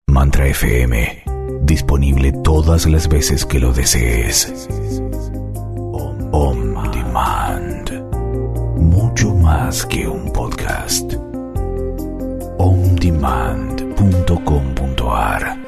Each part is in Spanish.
Mantra FM, disponible todas las veces que lo desees. On Demand, mucho más que un podcast. ondemand.com.ar.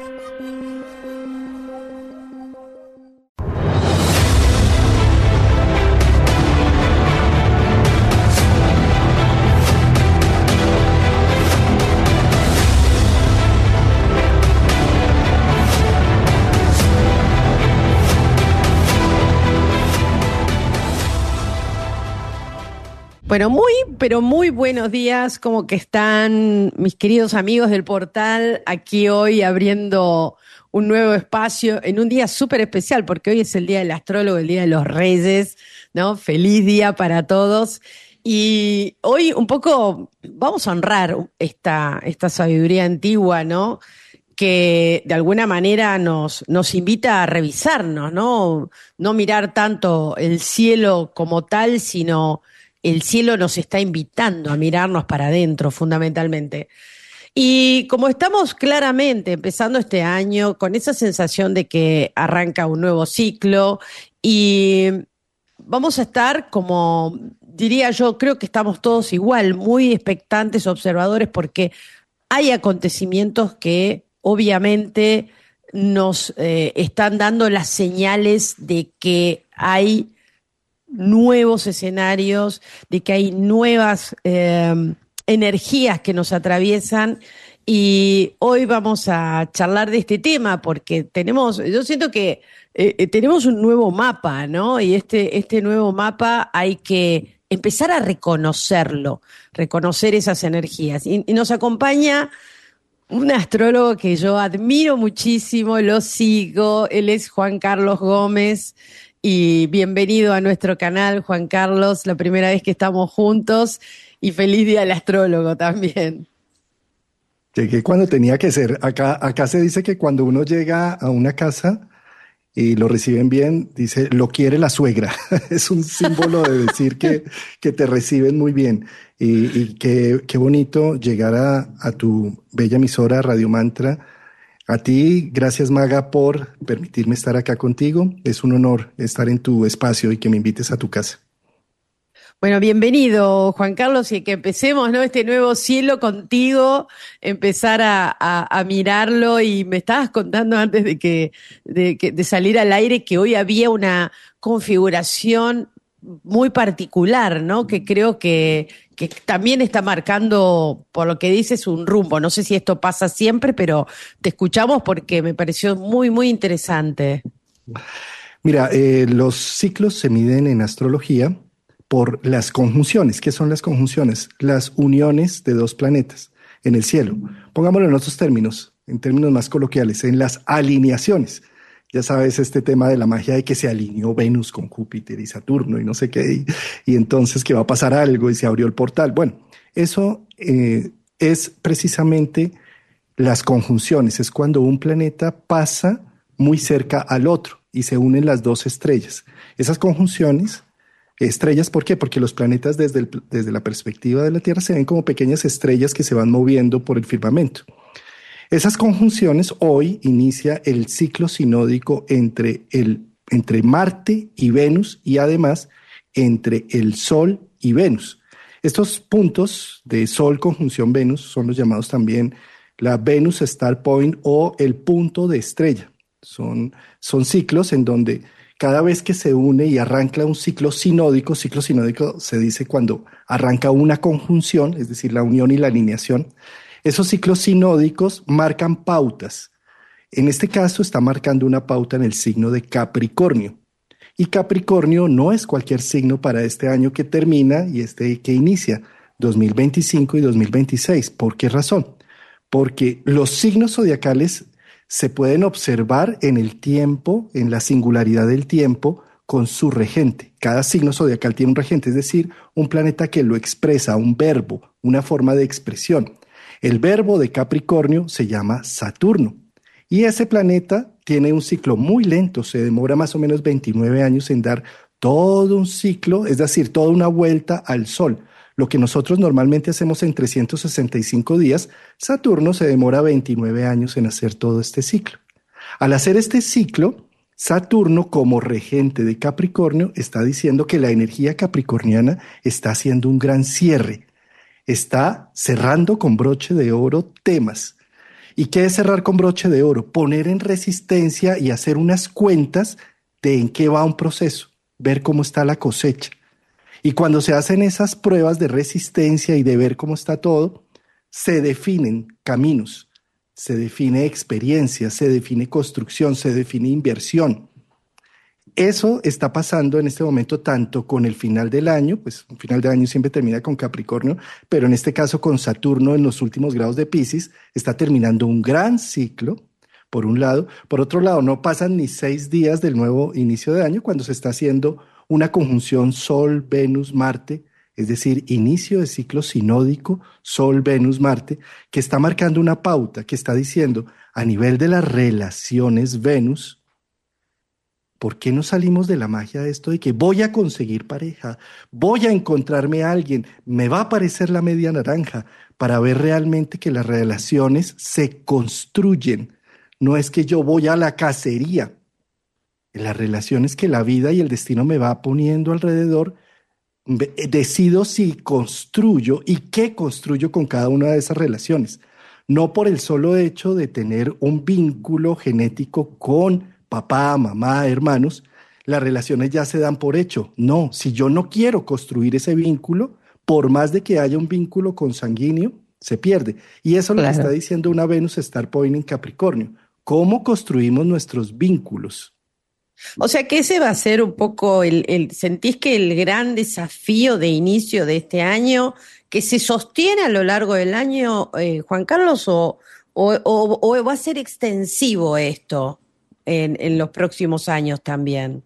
Bueno, pero muy buenos días, ¿cómo que están mis queridos amigos del portal? Aquí hoy abriendo un nuevo espacio en un día súper especial, porque hoy es el Día del Astrólogo, el Día de los Reyes, ¿no? Feliz día para todos. Y hoy un poco vamos a honrar esta sabiduría antigua, ¿no? Que de alguna manera nos invita a revisarnos, ¿no? No mirar tanto el cielo como tal, sino el cielo nos está invitando a mirarnos para adentro, fundamentalmente. Y como estamos claramente empezando este año con esa sensación de que arranca un nuevo ciclo y vamos a estar, como diría yo, creo que estamos todos igual, muy expectantes, observadores, porque hay acontecimientos que obviamente nos están dando las señales de que hay nuevos escenarios, de que hay nuevas energías que nos atraviesan, y hoy vamos a charlar de este tema porque yo siento que tenemos un nuevo mapa, ¿no? Y este nuevo mapa hay que empezar a reconocerlo, reconocer esas energías. Y nos acompaña un astrólogo que yo admiro muchísimo, lo sigo, él es Juan Carlos Gómez. Y bienvenido a nuestro canal, Juan Carlos, la primera vez que estamos juntos, y feliz día al astrólogo también. Llegué cuando tenía que ser. Acá se dice que cuando uno llega a una casa y lo reciben bien, dice, lo quiere la suegra. Es un símbolo de decir que te reciben muy bien. Y qué bonito llegar a tu bella emisora Radio Mantra. A ti, gracias Maga por permitirme estar acá contigo. Es un honor estar en tu espacio y que me invites a tu casa. Bueno, bienvenido Juan Carlos, y que empecemos, ¿no? Este nuevo cielo contigo, empezar a mirarlo. Y me estabas contando antes de salir al aire que hoy había una configuración muy particular, ¿no? Que creo que también está marcando, por lo que dices, un rumbo. No sé si esto pasa siempre, pero te escuchamos porque me pareció muy, muy interesante. Mira, los ciclos se miden en astrología por las conjunciones. ¿Qué son las conjunciones? Las uniones de dos planetas en el cielo. Pongámoslo en otros términos, en términos más coloquiales, en las alineaciones. Ya sabes, este tema de la magia de que se alineó Venus con Júpiter y Saturno y no sé qué, y entonces que va a pasar algo y se abrió el portal. Bueno, eso es precisamente las conjunciones. Es cuando un planeta pasa muy cerca al otro y se unen las dos estrellas. Esas conjunciones, estrellas, ¿por qué? Porque los planetas desde la perspectiva de la Tierra se ven como pequeñas estrellas que se van moviendo por el firmamento. Esas conjunciones, hoy inicia el ciclo sinódico entre Marte y Venus, y además entre el Sol y Venus. Estos puntos de Sol conjunción Venus son los llamados también la Venus Star Point o el punto de estrella. Son ciclos en donde cada vez que se une y arranca un ciclo sinódico se dice cuando arranca una conjunción, es decir, la unión y la alineación. Esos ciclos sinódicos marcan pautas. En este caso está marcando una pauta en el signo de Capricornio. Y Capricornio no es cualquier signo para este año que termina y que inicia, 2025 y 2026. ¿Por qué razón? Porque los signos zodiacales se pueden observar en el tiempo, en la singularidad del tiempo, con su regente. Cada signo zodiacal tiene un regente, es decir, un planeta que lo expresa, un verbo, una forma de expresión. El verbo de Capricornio se llama Saturno. Y ese planeta tiene un ciclo muy lento, se demora más o menos 29 años en dar todo un ciclo, es decir, toda una vuelta al Sol. Lo que nosotros normalmente hacemos en 365 días, Saturno se demora 29 años en hacer todo este ciclo. Al hacer este ciclo, Saturno, como regente de Capricornio, está diciendo que la energía capricorniana está haciendo un gran cierre. Está cerrando con broche de oro temas. ¿Y qué es cerrar con broche de oro? Poner en resistencia y hacer unas cuentas de en qué va un proceso, ver cómo está la cosecha. Y cuando se hacen esas pruebas de resistencia y de ver cómo está todo, se definen caminos, se define experiencia, se define construcción, se define inversión. Eso está pasando en este momento tanto con el final del año, pues un final de año siempre termina con Capricornio, pero en este caso con Saturno en los últimos grados de Piscis, está terminando un gran ciclo, por un lado. Por otro lado, no pasan ni 6 días del nuevo inicio de año cuando se está haciendo una conjunción Sol, Venus, Marte, es decir, inicio de ciclo sinódico, Sol, Venus, Marte, que está marcando una pauta, que está diciendo a nivel de las relaciones Venus, ¿por qué no salimos de la magia de esto de que voy a conseguir pareja, voy a encontrarme a alguien, me va a aparecer la media naranja para ver realmente que las relaciones se construyen? No es que yo voy a la cacería. Las relaciones que la vida y el destino me va poniendo alrededor, decido si construyo y qué construyo con cada una de esas relaciones. No por el solo hecho de tener un vínculo genético con papá, mamá, hermanos, las relaciones ya se dan por hecho. No, si yo no quiero construir ese vínculo, por más de que haya un vínculo consanguíneo, se pierde. Y eso es lo que está diciendo una Venus Star Point en Capricornio. ¿Cómo construimos nuestros vínculos? O sea que ese va a ser un poco ¿sentís que el gran desafío de inicio de este año, que se sostiene a lo largo del año, Juan Carlos, o va a ser extensivo esto en los próximos años también?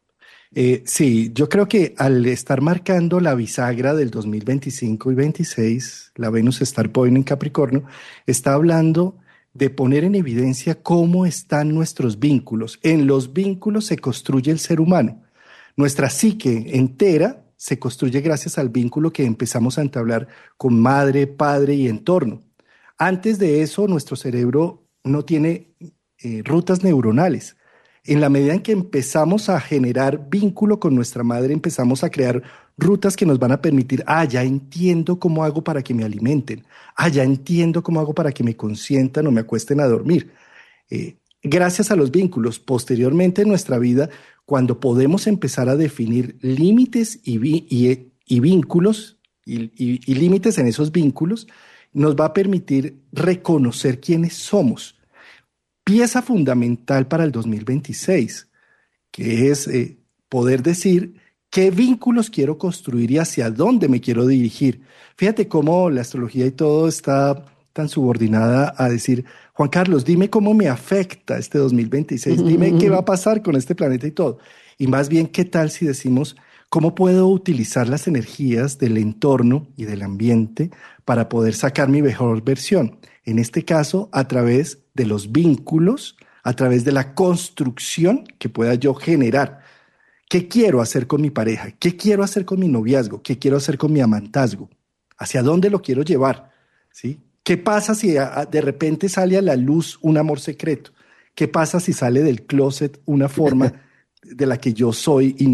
Sí, yo creo que al estar marcando la bisagra del 2025 y 26, la Venus Star Point en Capricornio, está hablando de poner en evidencia cómo están nuestros vínculos. En los vínculos se construye el ser humano. Nuestra psique entera se construye gracias al vínculo que empezamos a entablar con madre, padre y entorno. Antes de eso, nuestro cerebro no tiene rutas neuronales. En la medida en que empezamos a generar vínculo con nuestra madre, empezamos a crear rutas que nos van a permitir, ya entiendo cómo hago para que me alimenten, ya entiendo cómo hago para que me consientan o me acuesten a dormir. Gracias a los vínculos, posteriormente en nuestra vida, cuando podemos empezar a definir límites y vínculos y límites en esos vínculos, nos va a permitir reconocer quiénes somos. Pieza fundamental para el 2026, que es poder decir qué vínculos quiero construir y hacia dónde me quiero dirigir. Fíjate cómo la astrología y todo está tan subordinada a decir, Juan Carlos, dime cómo me afecta este 2026, dime qué va a pasar con este planeta y todo. Y más bien, ¿qué tal si decimos cómo puedo utilizar las energías del entorno y del ambiente para poder sacar mi mejor versión? En este caso, a través de los vínculos, a través de la construcción que pueda yo generar. ¿Qué quiero hacer con mi pareja? ¿Qué quiero hacer con mi noviazgo? ¿Qué quiero hacer con mi amantazgo? ¿Hacia dónde lo quiero llevar? ¿Sí? ¿Qué pasa si de repente sale a la luz un amor secreto? ¿Qué pasa si sale del closet una forma de la que yo soy y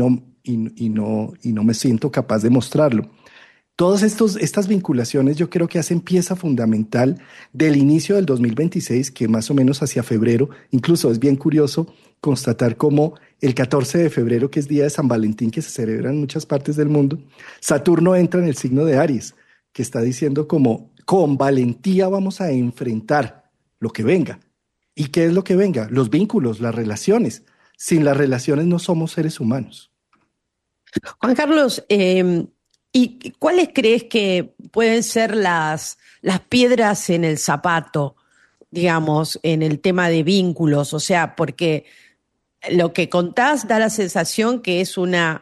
no me siento capaz de mostrarlo? Todas estas vinculaciones yo creo que hacen pieza fundamental del inicio del 2026, que más o menos hacia febrero, incluso es bien curioso constatar cómo el 14 de febrero, que es día de San Valentín, que se celebra en muchas partes del mundo, Saturno entra en el signo de Aries, que está diciendo como con valentía vamos a enfrentar lo que venga. ¿Y qué es lo que venga? Los vínculos, las relaciones. Sin las relaciones no somos seres humanos. Juan Carlos, ¿y cuáles crees que pueden ser las piedras en el zapato, digamos, en el tema de vínculos? O sea, porque lo que contás da la sensación que es una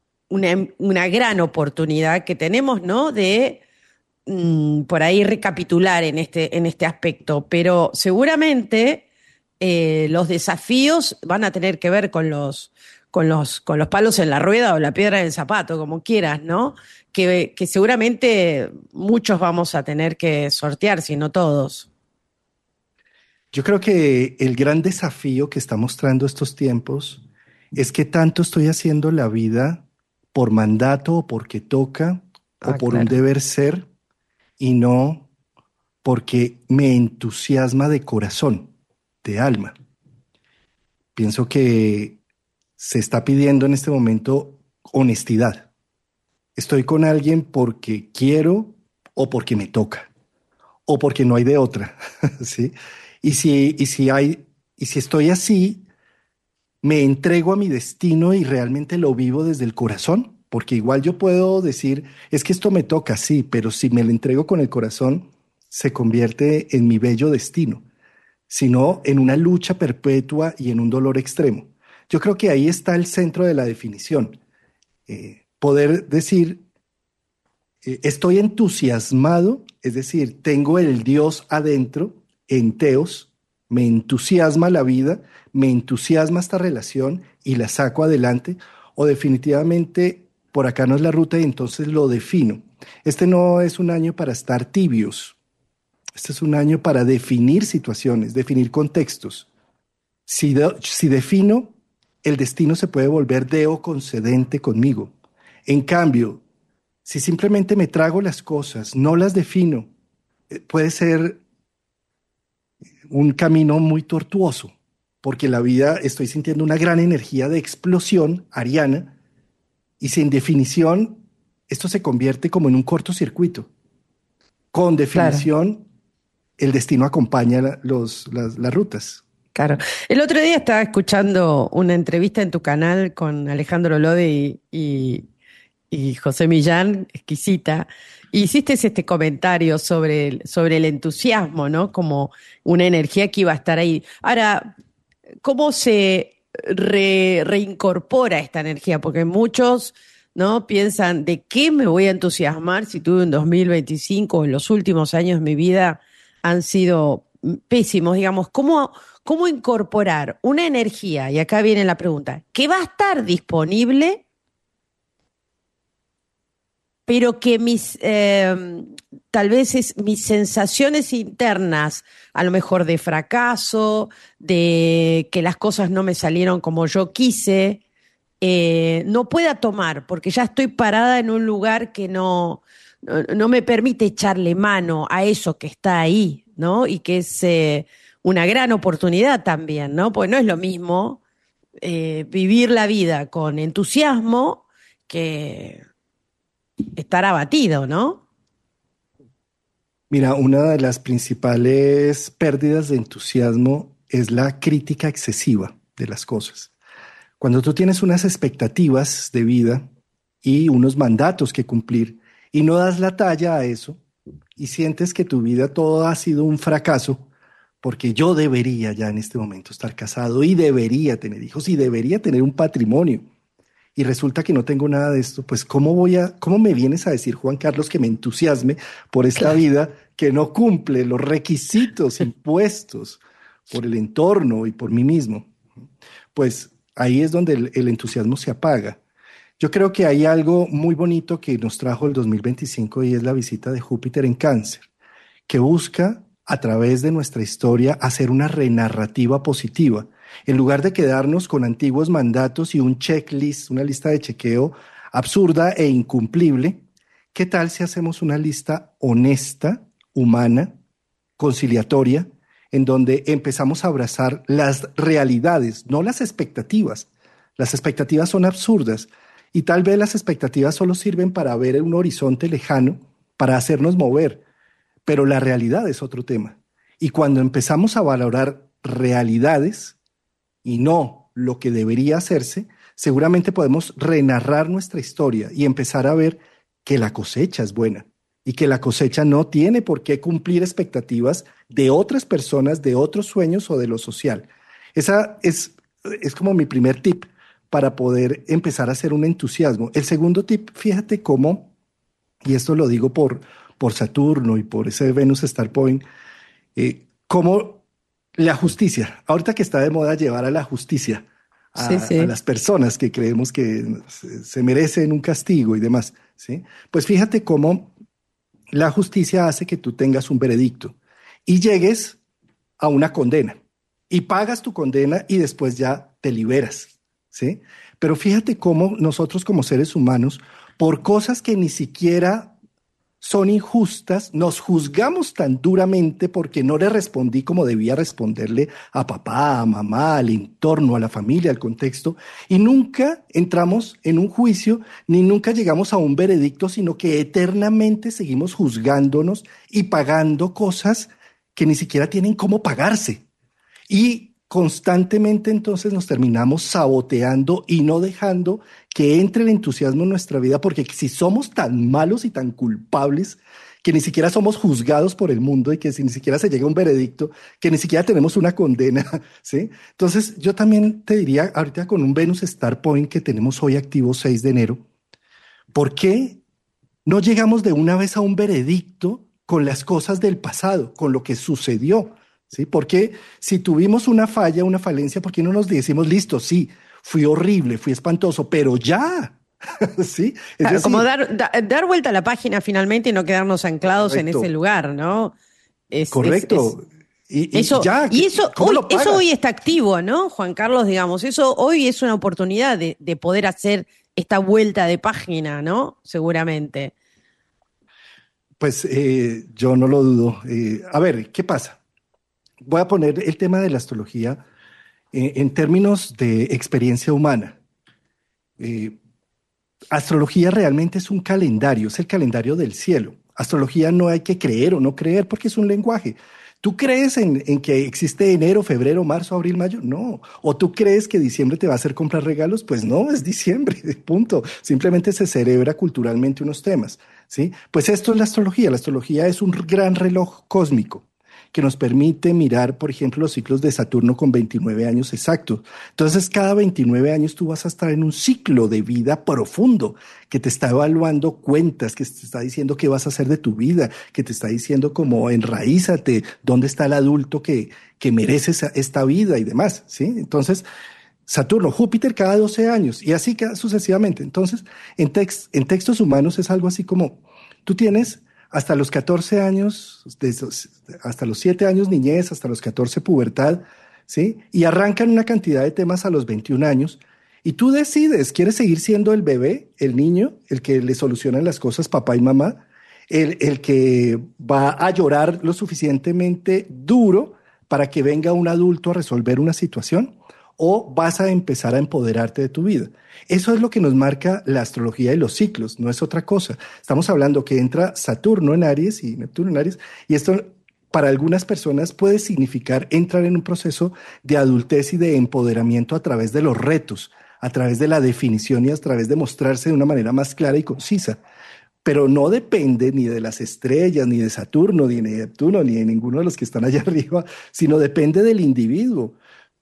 gran oportunidad que tenemos, ¿no? De por ahí recapitular en este aspecto, pero seguramente los desafíos van a tener que ver con los palos en la rueda o la piedra en el zapato, como quieras, ¿no? que seguramente muchos vamos a tener que sortear, si no todos. Yo creo que el gran desafío que está mostrando estos tiempos es que tanto estoy haciendo la vida por mandato o porque toca o Ah, por un claro. deber ser y no porque me entusiasma de corazón, de alma. Pienso que se está pidiendo en este momento honestidad. Estoy con alguien porque quiero o porque me toca o porque no hay de otra, ¿sí? Y si estoy así, me entrego a mi destino y realmente lo vivo desde el corazón, porque igual yo puedo decir, es que esto me toca, sí, pero si me lo entrego con el corazón, se convierte en mi bello destino, sino en una lucha perpetua y en un dolor extremo. Yo creo que ahí está el centro de la definición. Poder decir, estoy entusiasmado, es decir, tengo el Dios adentro, en teos, me entusiasma la vida, me entusiasma esta relación y la saco adelante, o definitivamente por acá no es la ruta y entonces lo defino. Este no es un año para estar tibios, este es un año para definir situaciones, definir contextos. Si defino, el destino se puede volver deo concedente conmigo. En cambio, si simplemente me trago las cosas, no las defino, puede ser un camino muy tortuoso, porque la vida estoy sintiendo una gran energía de explosión ariana y sin definición esto se convierte como en un cortocircuito. Con Claro. definición, el destino acompaña las rutas. Claro. El otro día estaba escuchando una entrevista en tu canal con Alejandro Lode y José Millán, exquisita, y hiciste este comentario sobre el entusiasmo, ¿no? Como una energía que iba a estar ahí. Ahora, ¿cómo se reincorpora esta energía? Porque muchos, ¿no? Piensan, ¿de qué me voy a entusiasmar si tuve un 2025 o en los últimos años de mi vida han sido pésimos? Digamos, ¿cómo incorporar una energía? Y acá viene la pregunta, que va a estar disponible pero que tal vez mis sensaciones internas, a lo mejor de fracaso, de que las cosas no me salieron como yo quise, no pueda tomar, porque ya estoy parada en un lugar que no me permite echarle mano a eso que está ahí, ¿no? Y que es una gran oportunidad también, ¿no? Porque no es lo mismo vivir la vida con entusiasmo que estar abatido, ¿no? Mira, una de las principales pérdidas de entusiasmo es la crítica excesiva de las cosas. Cuando tú tienes unas expectativas de vida y unos mandatos que cumplir y no das la talla a eso y sientes que tu vida todo ha sido un fracaso, porque yo debería ya en este momento estar casado y debería tener hijos y debería tener un patrimonio y resulta que no tengo nada de esto, pues cómo me vienes a decir, Juan Carlos, que me entusiasme por esta Claro. vida que no cumple los requisitos impuestos por el entorno y por mí mismo? Pues ahí es donde el entusiasmo se apaga. Yo creo que hay algo muy bonito que nos trajo el 2025 y es la visita de Júpiter en Cáncer, que busca a través de nuestra historia hacer una renarrativa positiva. En lugar de quedarnos con antiguos mandatos y un checklist, una lista de chequeo absurda e incumplible, ¿qué tal si hacemos una lista honesta, humana, conciliatoria, en donde empezamos a abrazar las realidades, no las expectativas? Las expectativas son absurdas y tal vez las expectativas solo sirven para ver un horizonte lejano, para hacernos mover, pero la realidad es otro tema. Y cuando empezamos a valorar realidades y no lo que debería hacerse, seguramente podemos renarrar nuestra historia y empezar a ver que la cosecha es buena y que la cosecha no tiene por qué cumplir expectativas de otras personas, de otros sueños o de lo social. Esa es como mi primer tip para poder empezar a hacer un entusiasmo. El segundo tip, fíjate cómo, y esto lo digo por Saturno y por ese Venus Star Point, cómo la justicia, ahorita que está de moda llevar a la justicia Sí, a sí. las personas que creemos que se merecen un castigo y demás, ¿sí? Pues fíjate cómo la justicia hace que tú tengas un veredicto y llegues a una condena y pagas tu condena y después ya te liberas, ¿sí? Pero fíjate cómo nosotros como seres humanos, por cosas que ni siquiera son injustas, nos juzgamos tan duramente porque no le respondí como debía responderle a papá, a mamá, al entorno, a la familia, al contexto, y nunca entramos en un juicio ni nunca llegamos a un veredicto, sino que eternamente seguimos juzgándonos y pagando cosas que ni siquiera tienen cómo pagarse. Y constantemente entonces nos terminamos saboteando y no dejando que entre el entusiasmo en nuestra vida, porque si somos tan malos y tan culpables, que ni siquiera somos juzgados por el mundo y que si ni siquiera se llega a un veredicto, que ni siquiera tenemos una condena, ¿sí? Entonces yo también te diría, ahorita con un Venus Star Point que tenemos hoy activo 6 de enero, ¿por qué no llegamos de una vez a un veredicto con las cosas del pasado, con lo que sucedió? ¿Sí? Porque si tuvimos una falla, una falencia, ¿por qué no nos decimos, listo, sí, fui horrible, fui espantoso, pero ya? ¿Sí? Es Claro, como decir, dar vuelta a la página finalmente y no quedarnos anclados en ese correcto, lugar, ¿no? Es correcto. Y eso, ya, y eso ¿cómo lo eso hoy pagas? está activo, ¿no, Juan Carlos? Digamos, eso hoy es una oportunidad de poder hacer esta vuelta de página, ¿no? Seguramente. Pues yo no lo dudo. A ver, ¿qué pasa? Voy a poner el tema de la astrología en términos de experiencia humana. Eh, Astrología realmente es un calendario, es el calendario del cielo. Astrología no hay que creer o no creer porque es un lenguaje. ¿Tú crees en que existe enero, febrero, marzo, abril, mayo? No. ¿O tú crees que diciembre te va a hacer comprar regalos? Pues no, es diciembre, punto. Simplemente se celebra culturalmente unos temas, ¿sí? Pues esto es la astrología. La astrología es un gran reloj cósmico que nos permite mirar, por ejemplo, los ciclos de Saturno con 29 años exactos. Entonces, cada 29 años tú vas a estar en un ciclo de vida profundo que te está evaluando cuentas, que te está diciendo qué vas a hacer de tu vida, que te está diciendo como enraízate, dónde está el adulto que merece esta vida y demás, ¿sí? Entonces, Saturno, Júpiter cada 12 años y así sucesivamente. Entonces, en textos humanos es algo así como tú tienes hasta los 14 años, hasta los 7 años niñez, hasta los 14 pubertad, ¿sí? Y arrancan una cantidad de temas a los 21 años y tú decides, ¿quieres seguir siendo el bebé, el niño, el que le solucionan las cosas papá y mamá, el que va a llorar lo suficientemente duro para que venga un adulto a resolver una situación? ¿O vas a empezar a empoderarte de tu vida? Eso es lo que nos marca la astrología y los ciclos, no es otra cosa. Estamos hablando que entra Saturno en Aries y Neptuno en Aries, y esto para algunas personas puede significar entrar en un proceso de adultez y de empoderamiento a través de los retos, a través de la definición y a través de mostrarse de una manera más clara y concisa. Pero no depende ni de las estrellas, ni de Saturno, ni de Neptuno, ni de ninguno de los que están allá arriba, sino depende del individuo.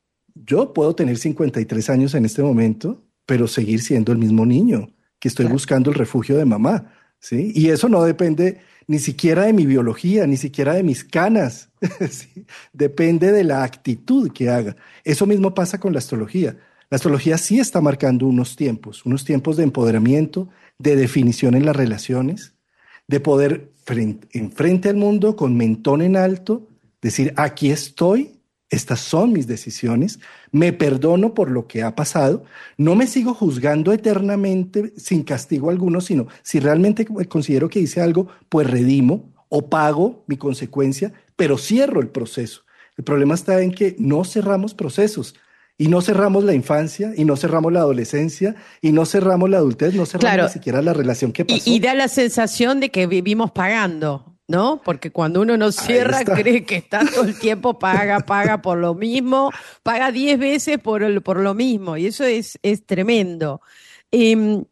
Yo puedo tener 53 años en este momento, pero seguir siendo el mismo niño que estoy Claro. buscando el refugio de mamá, ¿sí? Y eso no depende ni siquiera de mi biología, ni siquiera de mis canas, ¿sí? Depende de la actitud que haga. Eso mismo pasa con la astrología. La astrología sí está marcando unos tiempos de empoderamiento, de definición en las relaciones, de poder enfrente al mundo con mentón en alto, decir, aquí estoy, estas son mis decisiones, me perdono por lo que ha pasado, no me sigo juzgando eternamente sin castigo alguno, sino si realmente considero que hice algo, pues redimo o pago mi consecuencia, pero cierro el proceso. El problema está en que no cerramos procesos y no cerramos la infancia y no cerramos la adolescencia y no cerramos la adultez, no cerramos Claro, ni siquiera la relación que y pasó. da la sensación de que vivimos pagando, ¿no? Porque cuando uno no Ahí cierra, está. cree que está todo el tiempo, paga por lo mismo, paga 10 veces por lo mismo, y eso es tremendo. Eh,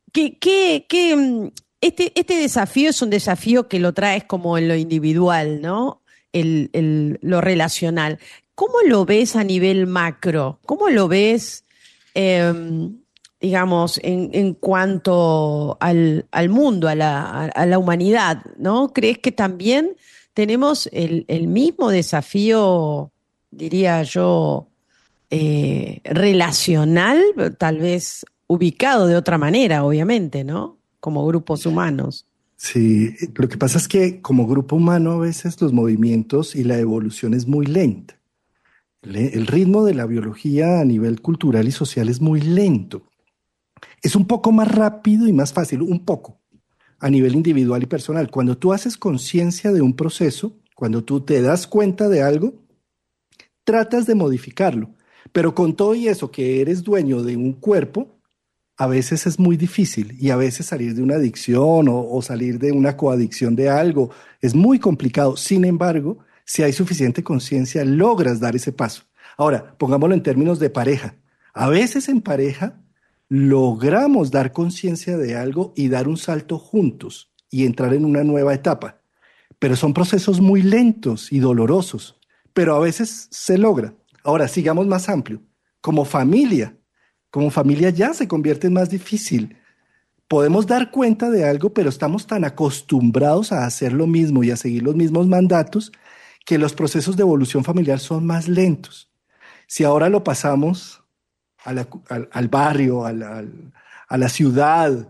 este desafío es un desafío que lo traes como en lo individual, ¿no? Lo relacional. ¿Cómo lo ves a nivel macro? ¿Cómo lo ves, eh, digamos, en cuanto al mundo, a la humanidad, ¿no? ¿Crees que también tenemos el mismo desafío, diría yo, relacional, tal vez ubicado de otra manera, obviamente, ¿no? Como grupos humanos. Sí, lo que pasa es que como grupo humano a veces los movimientos y la evolución es muy lenta. El ritmo de la biología a nivel cultural y social es muy lento. Es un poco más rápido y más fácil, un poco, a nivel individual y personal. Cuando tú haces conciencia de un proceso, cuando tú te das cuenta de algo, tratas de modificarlo. Pero con todo y eso, que eres dueño de un cuerpo, a veces es muy difícil y a veces salir de una adicción o salir de una coadicción de algo es muy complicado. Sin embargo, si hay suficiente conciencia, logras dar ese paso. Ahora, pongámoslo en términos de pareja. A veces en pareja logramos dar conciencia de algo y dar un salto juntos y entrar en una nueva etapa. Pero son procesos muy lentos y dolorosos, pero a veces se logra. Ahora, sigamos más amplio. Como familia, como familia ya se convierte en más difícil. Podemos dar cuenta de algo, pero estamos tan acostumbrados a hacer lo mismo y a seguir los mismos mandatos que los procesos de evolución familiar son más lentos. Si ahora lo pasamos al barrio, a la ciudad,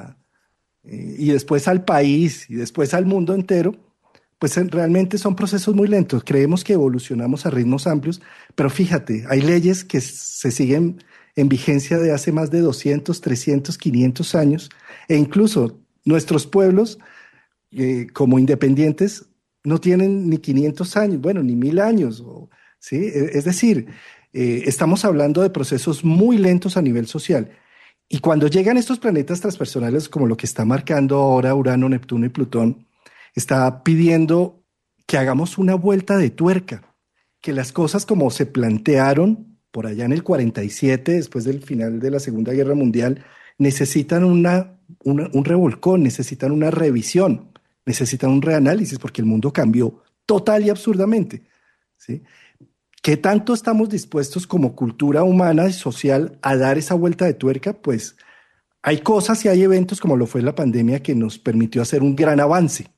y después al país y después al mundo entero, pues realmente son procesos muy lentos. Creemos que evolucionamos a ritmos amplios, pero fíjate, hay leyes que se siguen en vigencia de hace más de 200, 300, 500 años, e incluso nuestros pueblos, como independientes, no tienen ni 500 años, bueno, ni 1000 años, ¿sí? Es decir, estamos hablando de procesos muy lentos a nivel social. Y cuando llegan estos planetas transpersonales, como lo que está marcando ahora Urano, Neptuno y Plutón, está pidiendo que hagamos una vuelta de tuerca, que las cosas como se plantearon por allá en el 47, después del final de la Segunda Guerra Mundial, necesitan un revolcón, necesitan una revisión, necesitan un reanálisis, porque el mundo cambió total y absurdamente, ¿sí? ¿Qué tanto estamos dispuestos como cultura humana y social a dar esa vuelta de tuerca? Pues hay cosas y hay eventos como lo fue la pandemia que nos permitió hacer un gran avance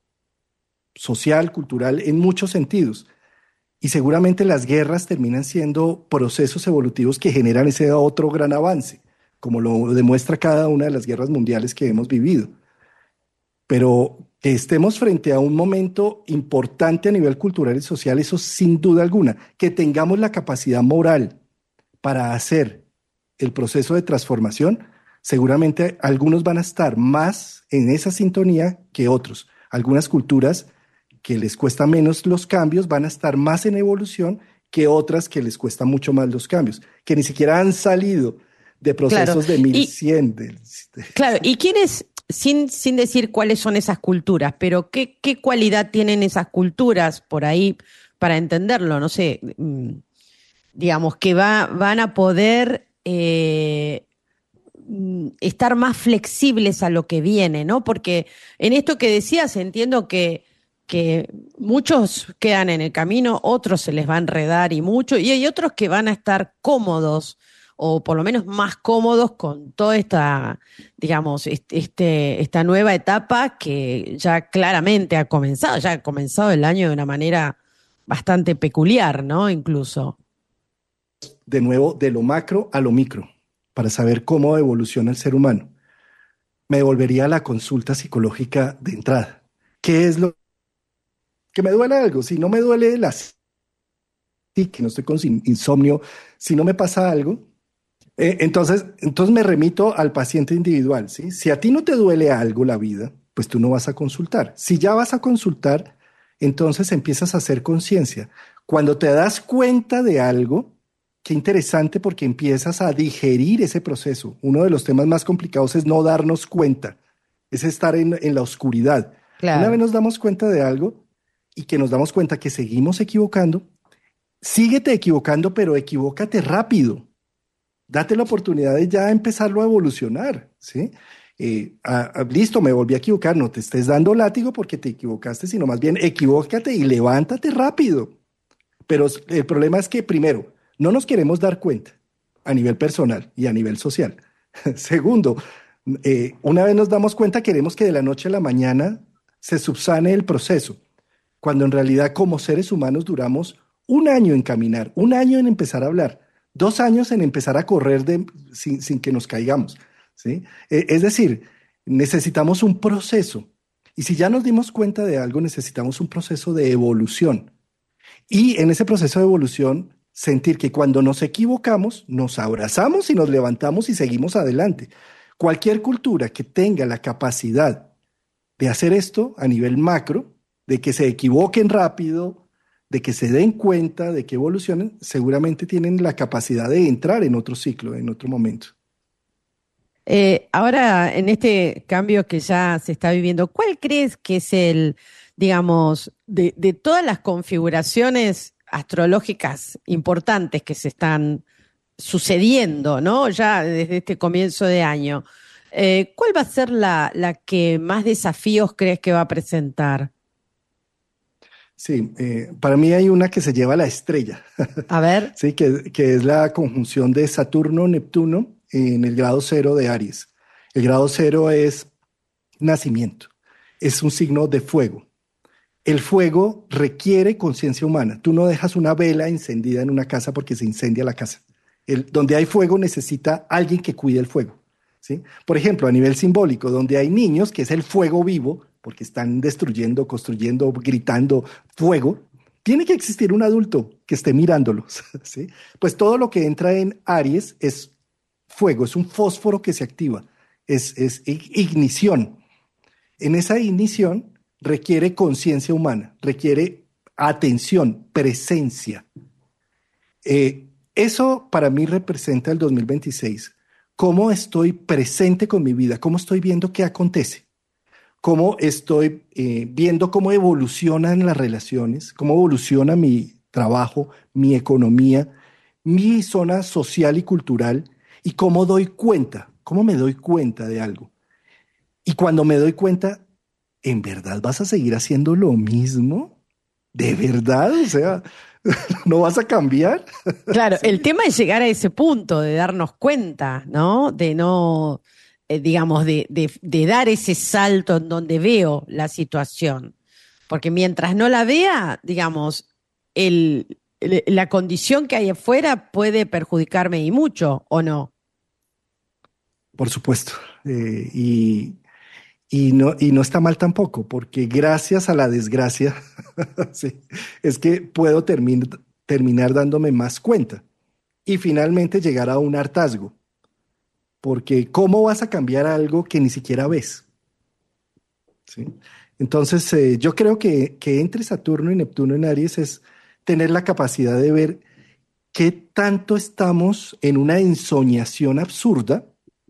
social, cultural, en muchos sentidos. Y seguramente las guerras terminan siendo procesos evolutivos que generan ese otro gran avance, como lo demuestra cada una de las guerras mundiales que hemos vivido. Pero que estemos frente a un momento importante a nivel cultural y social, eso sin duda alguna. Que tengamos la capacidad moral para hacer el proceso de transformación, seguramente algunos van a estar más en esa sintonía que otros. Algunas culturas que les cuesta menos los cambios van a estar más en evolución que otras que les cuesta mucho más los cambios, que ni siquiera han salido de procesos de 1100. Claro, ¿y quiénes, sin decir cuáles son esas culturas, pero qué cualidad tienen esas culturas por ahí para entenderlo? No sé, digamos que van a poder estar más flexibles a lo que viene, ¿no? Porque en esto que decías entiendo que muchos quedan en el camino, otros se les va a enredar y hay otros que van a estar cómodos o por lo menos más cómodos con toda esta, digamos, esta nueva etapa que ya claramente ha comenzado el año de una manera bastante peculiar, ¿no? Incluso. De nuevo, de lo macro a lo micro, para saber cómo evoluciona el ser humano. Me devolvería a la consulta psicológica de entrada. ¿Qué es lo que me duele algo? Si no me duele que no estoy con insomnio, si no me pasa algo, entonces me remito al paciente individual, ¿sí? Si a ti no te duele algo la vida, pues tú no vas a consultar. Si ya vas a consultar, entonces empiezas a hacer conciencia. Cuando te das cuenta de algo, qué interesante porque empiezas a digerir ese proceso. Uno de los temas más complicados es no darnos cuenta, es estar en la oscuridad. Claro. Una vez nos damos cuenta de algo y que nos damos cuenta que seguimos equivocando, síguete equivocando, pero equivócate rápido. Date la oportunidad de ya empezarlo a evolucionar, ¿sí? Listo, me volví a equivocar, no te estés dando látigo porque te equivocaste, sino más bien equivócate y levántate rápido. Pero el problema es que, primero, no nos queremos dar cuenta a nivel personal y a nivel social. Segundo, una vez nos damos cuenta, queremos que de la noche a la mañana se subsane el proceso, cuando en realidad como seres humanos duramos un año en caminar, un año en empezar a hablar. 2 años en empezar a correr sin que nos caigamos, ¿sí? Es decir, necesitamos un proceso. Y si ya nos dimos cuenta de algo, necesitamos un proceso de evolución. Y en ese proceso de evolución, sentir que cuando nos equivocamos, nos abrazamos y nos levantamos y seguimos adelante. Cualquier cultura que tenga la capacidad de hacer esto a nivel macro, de que se equivoquen rápido, de que se den cuenta, de que evolucionen, seguramente tienen la capacidad de entrar en otro ciclo, en otro momento. Ahora, en este cambio que ya se está viviendo, ¿cuál crees que es el, digamos, de todas las configuraciones astrológicas importantes que se están sucediendo, ¿no? Ya desde este comienzo de año, ¿cuál va a ser la que más desafíos crees que va a presentar? Sí, para mí hay una que se lleva la estrella, A ver, sí, que es la conjunción de Saturno-Neptuno en el grado 0 de Aries. El grado 0 es nacimiento, es un signo de fuego. El fuego requiere conciencia humana. Tú no dejas una vela encendida en una casa porque se incendia la casa. Donde hay fuego necesita alguien que cuide el fuego, ¿sí? Por ejemplo, a nivel simbólico, donde hay niños, que es el fuego vivo, porque están destruyendo, construyendo, gritando fuego, tiene que existir un adulto que esté mirándolos, ¿sí? Pues todo lo que entra en Aries es fuego, es un fósforo que se activa, es ignición. En esa ignición requiere conciencia humana, requiere atención, presencia. Eso para mí representa el 2026. ¿Cómo estoy presente con mi vida? ¿Cómo estoy viendo qué acontece? ¿Cómo estoy viendo cómo evolucionan las relaciones? ¿Cómo evoluciona mi trabajo, mi economía, mi zona social y cultural? ¿Y cómo doy cuenta? ¿Cómo me doy cuenta de algo? Y cuando me doy cuenta, ¿en verdad vas a seguir haciendo lo mismo? ¿De verdad? O sea, ¿no vas a cambiar? claro, Sí. el tema es llegar a ese punto de darnos cuenta, ¿no? De no, digamos, de dar ese salto en donde veo la situación. Porque mientras no la vea, digamos, la condición que hay afuera puede perjudicarme y mucho, ¿o no? Por supuesto. Y no está mal tampoco, porque gracias a la desgracia, sí, es que puedo terminar dándome más cuenta y finalmente llegar a un hartazgo, porque ¿cómo vas a cambiar algo que ni siquiera ves? ¿Sí? Entonces, yo creo que entre Saturno y Neptuno en Aries es tener la capacidad de ver qué tanto estamos en una ensoñación absurda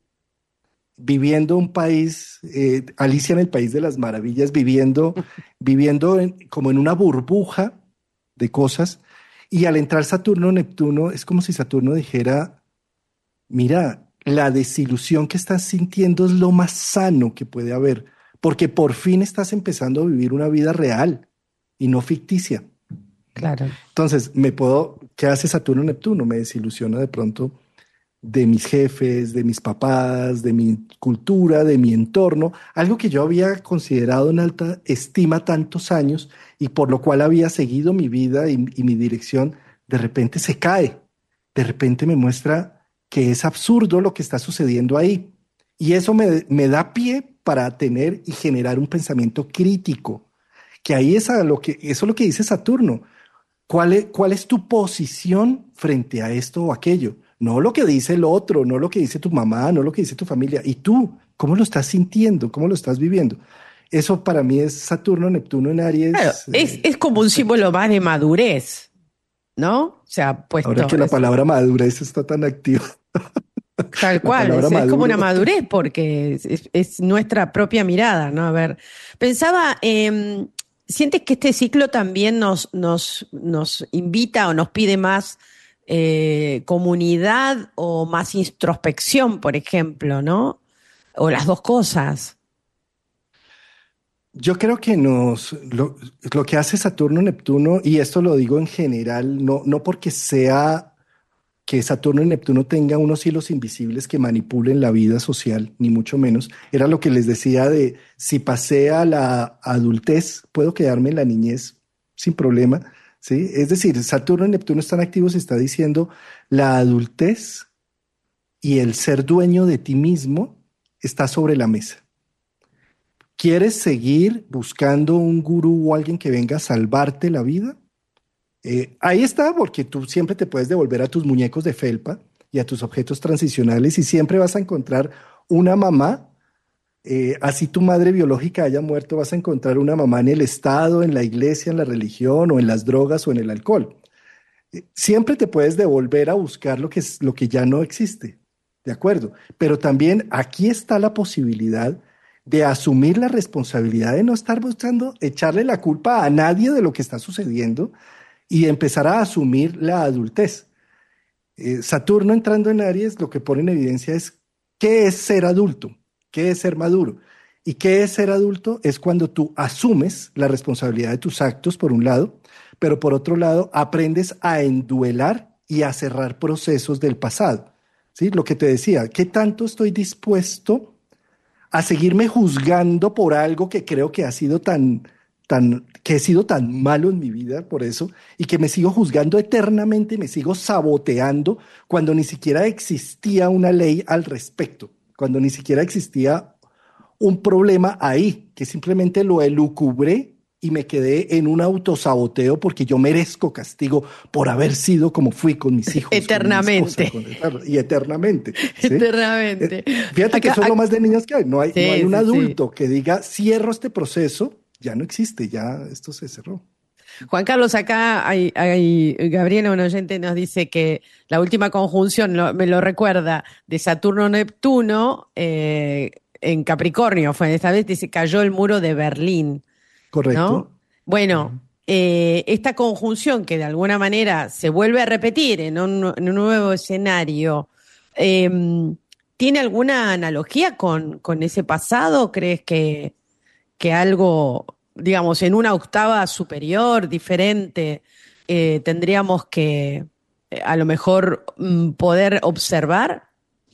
viviendo un país, Alicia en el País de las Maravillas, viviendo como en una burbuja de cosas, y al entrar Saturno, Neptuno, es como si Saturno dijera, mira, la desilusión que estás sintiendo es lo más sano que puede haber, porque por fin estás empezando a vivir una vida real y no ficticia. Claro. Entonces, ¿qué hace Saturno, Neptuno? Me desilusiona de pronto de mis jefes, de mis papás, de mi cultura, de mi entorno, algo que yo había considerado en alta estima tantos años y por lo cual había seguido mi vida y mi dirección, de repente se cae, de repente me muestra que es absurdo lo que está sucediendo ahí. Y eso me da pie para tener y generar un pensamiento crítico, que ahí eso es lo que dice Saturno. ¿Cuál es tu posición frente a esto o aquello? No lo que dice el otro, no lo que dice tu mamá, no lo que dice tu familia. ¿Y tú? ¿Cómo lo estás sintiendo? ¿Cómo lo estás viviendo? Eso para mí es Saturno, Neptuno en Claro, Aries. es como un símbolo más de madurez, ¿no? O sea, Ahora puesto, que la palabra madurez está tan activa, tal la cual, palabra es como una maduro. madurez porque es nuestra propia mirada, ¿no? A ver, pensaba, ¿sientes que este ciclo también nos invita o nos pide más comunidad o más introspección, por ejemplo, ¿no? O las dos cosas. Yo creo que lo que hace Saturno, Neptuno, y esto lo digo en general, no porque sea que Saturno y Neptuno tengan unos hilos invisibles que manipulen la vida social, ni mucho menos. Era lo que les decía de si pasé a la adultez, puedo quedarme en la niñez sin problema. ¿sí? Es decir, Saturno y Neptuno están activos y está diciendo la adultez y el ser dueño de ti mismo está sobre la mesa. ¿Quieres seguir buscando un gurú o alguien que venga a salvarte la vida? Ahí está, porque tú siempre te puedes devolver a tus muñecos de felpa y a tus objetos transicionales y siempre vas a encontrar una mamá. Así tu madre biológica haya muerto, vas a encontrar una mamá en el Estado, en la iglesia, en la religión o en las drogas o en el alcohol. Siempre te puedes devolver a buscar lo que ya no existe, ¿de acuerdo? Pero también aquí está la posibilidad de asumir la responsabilidad de no estar buscando echarle la culpa a nadie de lo que está sucediendo y empezar a asumir la adultez. Saturno entrando en Aries lo que pone en evidencia es qué es ser adulto, qué es ser maduro. ¿Y qué es ser adulto? Es cuando tú asumes la responsabilidad de tus actos, por un lado, pero por otro lado aprendes a enduelar y a cerrar procesos del pasado. ¿Sí? Lo que te decía, ¿qué tanto estoy dispuesto a seguirme juzgando por algo que creo que ha sido que he sido tan malo en mi vida por eso y que me sigo juzgando eternamente, me sigo saboteando cuando ni siquiera existía una ley al respecto, cuando ni siquiera existía un problema ahí, que simplemente lo elucubré y me quedé en un autosaboteo porque yo merezco castigo por haber sido como fui con mis hijos. Eternamente. Con mi esposa, y eternamente. ¿Sí? Eternamente. Fíjate que eso es lo más de niños que hay. No hay, Sí, no hay un sí, adulto que diga, cierro este proceso, ya no existe, ya esto se cerró. Juan Carlos, acá Gabriela, un oyente, nos dice que la última conjunción, me lo recuerda, de Saturno-Neptuno en Capricornio, fue esta vez, dice, cayó el muro de Berlín, Correcto. ¿no? Bueno, esta conjunción que de alguna manera se vuelve a repetir en un nuevo escenario, ¿tiene alguna analogía con ese pasado? ¿Crees que algo, digamos, en una octava superior, diferente, tendríamos que a lo mejor poder observar?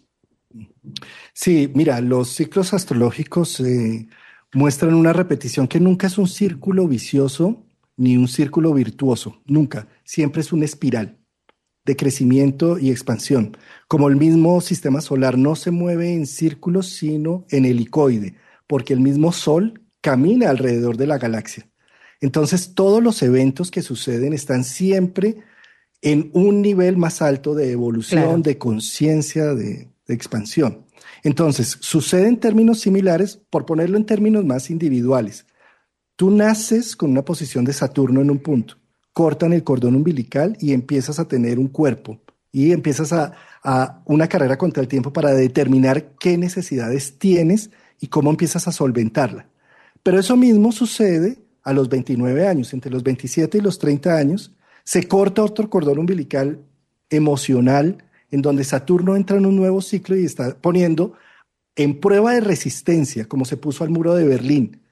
Sí, mira, los ciclos astrológicos muestran una repetición que nunca es un círculo vicioso ni un círculo virtuoso, nunca, siempre es una espiral de crecimiento y expansión. Como el mismo sistema solar no se mueve en círculos, sino en helicoide, porque el mismo Sol camina alrededor de la galaxia. Entonces, todos los eventos que suceden están siempre en un nivel más alto de evolución, claro, de conciencia, de expansión. Entonces, sucede en términos similares, por ponerlo en términos más individuales. Tú naces con una posición de Saturno en un punto, cortan el cordón umbilical y empiezas a tener un cuerpo y empiezas a una carrera contra el tiempo para determinar qué necesidades tienes y cómo empiezas a solventarla. Pero eso mismo sucede a los 29 años, entre los 27 y los 30 años, se corta otro cordón umbilical emocional en donde Saturno entra en un nuevo ciclo y está poniendo en prueba de resistencia, como se puso al muro de Berlín.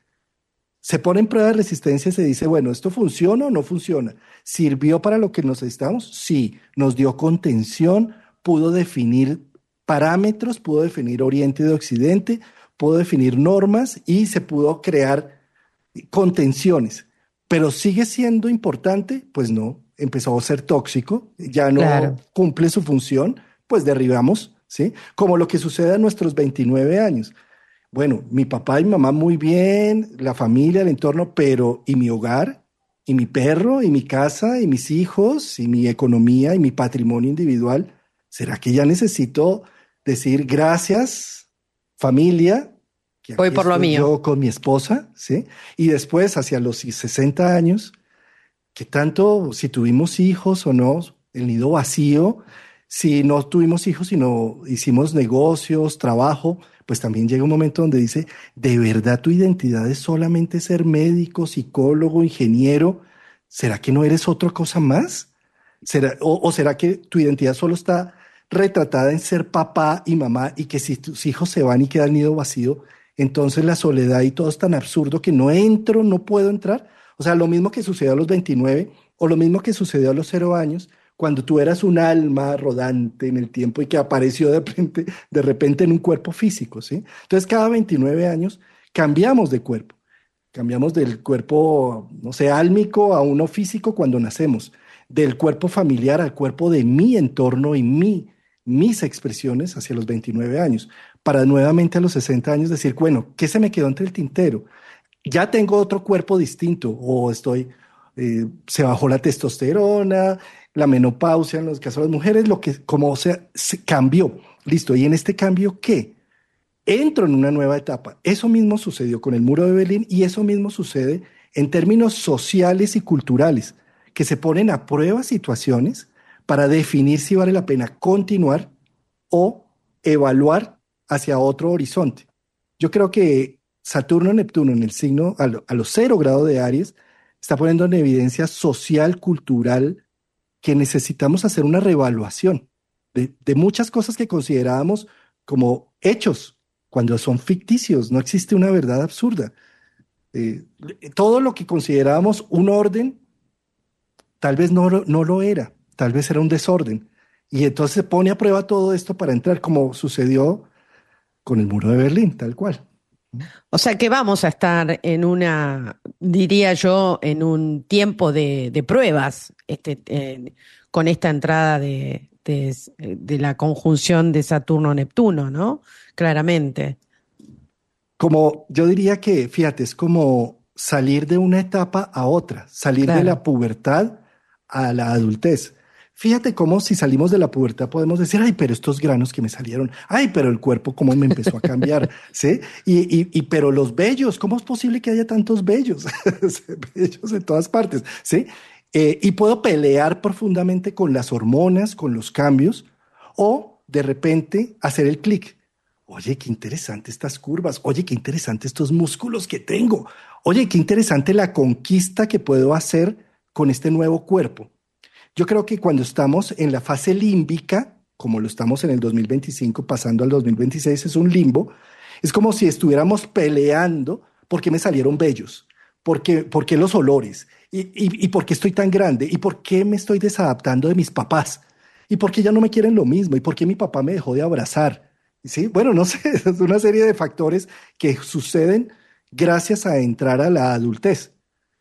Se pone en prueba de resistencia y se dice, bueno, ¿esto funciona o no funciona? ¿Sirvió para lo que nos necesitamos? Sí. ¿Nos dio contención? ¿Pudo definir parámetros? ¿Pudo definir Oriente de Occidente? ¿Pudo definir normas? Y se pudo crear contenciones. ¿Pero sigue siendo importante? Pues no. Empezó a ser tóxico, ya no, claro, cumple su función, pues derribamos, ¿sí? Como lo que sucede a nuestros 29 años. Bueno, mi papá y mi mamá muy bien, la familia, el entorno, pero ¿y mi hogar? ¿Y mi perro? ¿Y mi casa? ¿Y mis hijos? ¿Y mi economía? ¿Y mi patrimonio individual? ¿Será que ya necesito decir gracias, familia? Que voy por lo mío. Yo con mi esposa, ¿sí? Y después, hacia los 60 años, ¿qué tanto, si tuvimos hijos o no, el nido vacío? Si no tuvimos hijos, sino hicimos negocios, trabajo, pues también llega un momento donde dice, ¿de verdad tu identidad es solamente ser médico, psicólogo, ingeniero? ¿Será que no eres otra cosa más? ¿O será que tu identidad solo está retratada en ser papá y mamá y que si tus hijos se van y queda el nido vacío, entonces la soledad y todo es tan absurdo que no entro, no puedo entrar? O sea, lo mismo que sucedió a los 29 o lo mismo que sucedió a los 0 años, cuando tú eras un alma rodante en el tiempo y que apareció de repente en un cuerpo físico, ¿sí? Entonces, cada 29 años cambiamos de cuerpo. Cambiamos del cuerpo, no sé, álmico a uno físico cuando nacemos, del cuerpo familiar al cuerpo de mi entorno y mis expresiones hacia los 29 años, para nuevamente a los 60 años decir, bueno, ¿qué se me quedó entre el tintero? Ya tengo otro cuerpo distinto o se bajó la testosterona, la menopausia en los casos de las mujeres, lo que, como sea, se cambió. Listo. ¿Y en este cambio qué? Entro en una nueva etapa. Eso mismo sucedió con el muro de Berlín y eso mismo sucede en términos sociales y culturales, que se ponen a prueba situaciones para definir si vale la pena continuar o evaluar hacia otro horizonte. Yo creo que Saturno-Neptuno en el signo a los 0 grados de Aries está poniendo en evidencia social, cultural, que necesitamos hacer una reevaluación de muchas cosas que considerábamos como hechos, cuando son ficticios, no existe una verdad absurda. Eh, Todo lo que considerábamos un orden, tal vez no lo era, tal vez era un desorden. Y entonces se pone a prueba todo esto para entrar, como sucedió con el muro de Berlín, tal cual. O sea que vamos a estar en diría yo, en un tiempo de pruebas, con esta entrada de la conjunción de Saturno-Neptuno, ¿no? Claramente. Como yo diría que, fíjate, es como salir de una etapa a otra, salir de Claro. la pubertad a la adultez. Fíjate cómo si salimos de la pubertad podemos decir, ay, pero estos granos que me salieron, ay, pero el cuerpo cómo me empezó a cambiar, ¿sí? Pero los vellos, ¿cómo es posible que haya tantos vellos? Vellos en todas partes, ¿sí? Y puedo pelear profundamente con las hormonas, con los cambios, o de repente hacer el clic. Oye, qué interesante estas curvas. Oye, qué interesante estos músculos que tengo. Oye, qué interesante la conquista que puedo hacer con este nuevo cuerpo. Yo creo que cuando estamos en la fase límbica, como lo estamos en el 2025, pasando al 2026, es un limbo. Es como si estuviéramos peleando porque me salieron bellos, porque los olores, y por qué estoy tan grande, y por qué me estoy desadaptando de mis papás, y por qué ya no me quieren lo mismo, y por qué mi papá me dejó de abrazar. Sí, bueno, no sé, es una serie de factores que suceden gracias a entrar a la adultez,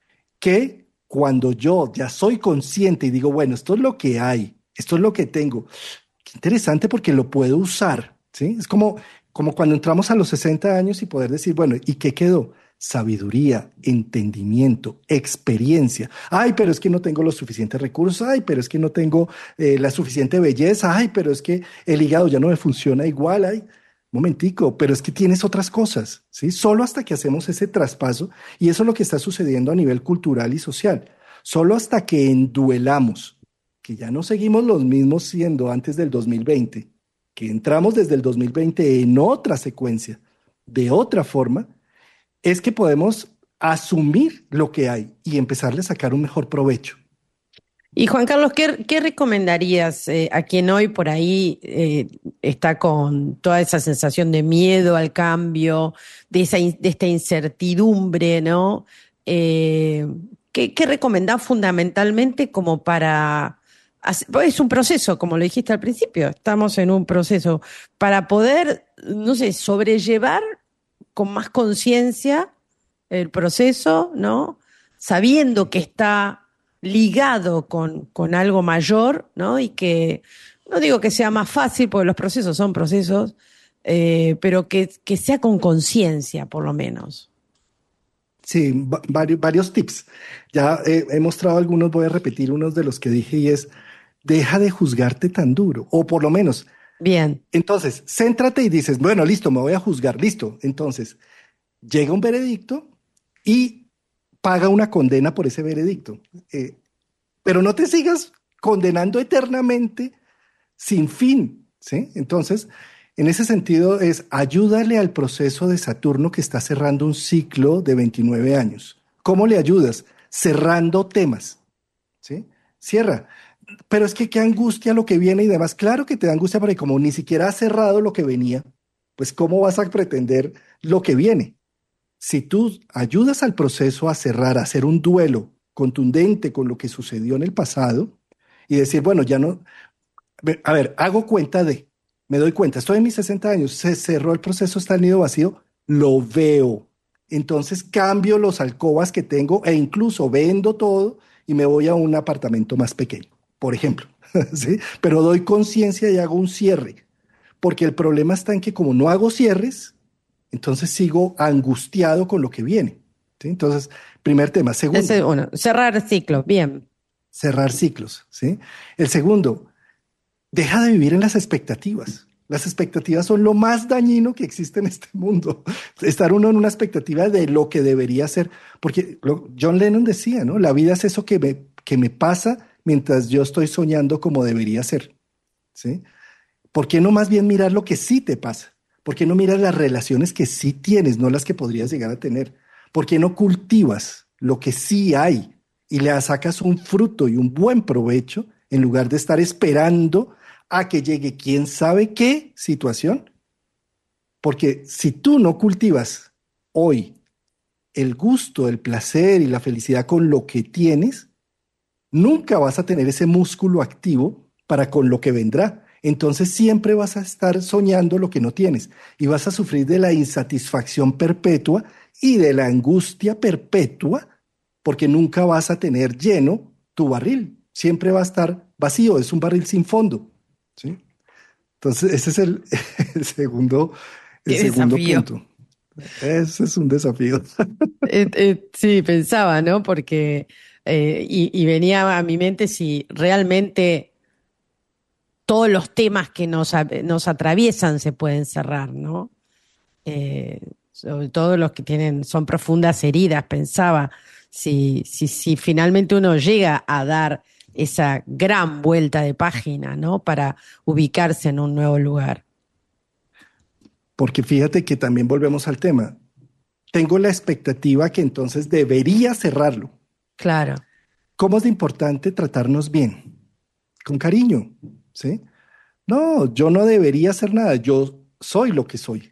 que cuando yo ya soy consciente y digo, bueno, esto es lo que hay, esto es lo que tengo, qué interesante porque lo puedo usar, ¿sí? Es como cuando entramos a los 60 años y poder decir, bueno, ¿y qué quedó? Sabiduría, entendimiento, experiencia. Ay, pero es que no tengo los suficientes recursos. Ay, pero es que no tengo la suficiente belleza. Ay, pero es que el hígado ya no me funciona igual. Ay, momentico, pero es que tienes otras cosas, ¿sí? Solo hasta que hacemos ese traspaso, y eso es lo que está sucediendo a nivel cultural y social. Solo hasta que enduelamos, que ya no seguimos los mismos siendo antes del 2020, que entramos desde el 2020 en otra secuencia, de otra forma, es que podemos asumir lo que hay y empezarle a sacar un mejor provecho. Y Juan Carlos, ¿qué recomendarías a quien hoy por ahí está con toda esa sensación de miedo al cambio, de esta incertidumbre, ¿no? ¿Qué recomendás fundamentalmente como para pues es un proceso, como lo dijiste al principio, estamos en un proceso para poder, no sé, sobrellevar con más conciencia el proceso, ¿no? Sabiendo que está ligado con algo mayor, ¿no? Y que, no digo que sea más fácil, porque los procesos son procesos, pero que sea con conciencia, por lo menos. Sí, varios tips. Ya he mostrado algunos, voy a repetir unos de los que dije y es, deja de juzgarte tan duro, o por lo menos, Bien. entonces, céntrate y dices, bueno, listo, me voy a juzgar, listo. Entonces, llega un veredicto y paga una condena por ese veredicto. Pero no te sigas condenando eternamente sin fin, ¿sí? Entonces, en ese sentido es ayúdale al proceso de Saturno que está cerrando un ciclo de 29 años. ¿Cómo le ayudas? Cerrando temas, ¿sí? Cierra. Pero es que qué angustia lo que viene y demás. Claro que te da angustia porque como ni siquiera has cerrado lo que venía, pues ¿cómo vas a pretender lo que viene? Si tú ayudas al proceso a cerrar, a hacer un duelo contundente con lo que sucedió en el pasado y decir, bueno, ya no, a ver, hago cuenta me doy cuenta, estoy en mis 60 años, se cerró el proceso, está el nido vacío, lo veo. Entonces cambio los alcobas que tengo e incluso vendo todo y me voy a un apartamento más pequeño, por ejemplo. ¿Sí? Pero doy conciencia y hago un cierre, porque el problema está en que como no hago cierres, entonces sigo angustiado con lo que viene. ¿Sí? Entonces, primer tema. Segundo, Bueno, cerrar ciclos, bien. cerrar ciclos. ¿Sí? El segundo, deja de vivir en las expectativas. Las expectativas son lo más dañino que existe en este mundo. Estar uno en una expectativa de lo que debería ser. Porque John Lennon decía, ¿no? La vida es eso que me pasa mientras yo estoy soñando como debería ser. ¿Sí? ¿Por qué no más bien mirar lo que sí te pasa? ¿Por qué no miras las relaciones que sí tienes, no las que podrías llegar a tener? ¿Por qué no cultivas lo que sí hay y le sacas un fruto y un buen provecho en lugar de estar esperando a que llegue quién sabe qué situación? Porque si tú no cultivas hoy el gusto, el placer y la felicidad con lo que tienes, nunca vas a tener ese músculo activo para con lo que vendrá. Entonces siempre vas a estar soñando lo que no tienes y vas a sufrir de la insatisfacción perpetua y de la angustia perpetua porque nunca vas a tener lleno tu barril. Siempre va a estar vacío, es un barril sin fondo. ¿Sí? Entonces ese es el Qué segundo desafío. punto. Ese es un desafío. Sí, pensaba, ¿no? Porque, y venía a mi mente si realmente todos los temas que nos atraviesan se pueden cerrar, ¿no? Sobre todo los que son profundas heridas, pensaba, si finalmente uno llega a dar esa gran vuelta de página, ¿no? Para ubicarse en un nuevo lugar. Porque fíjate que también volvemos al tema. Tengo la expectativa que entonces debería cerrarlo. Claro. ¿Cómo es de importante tratarnos bien? Con cariño, ¿sí? No, yo no debería hacer nada, yo soy lo que soy.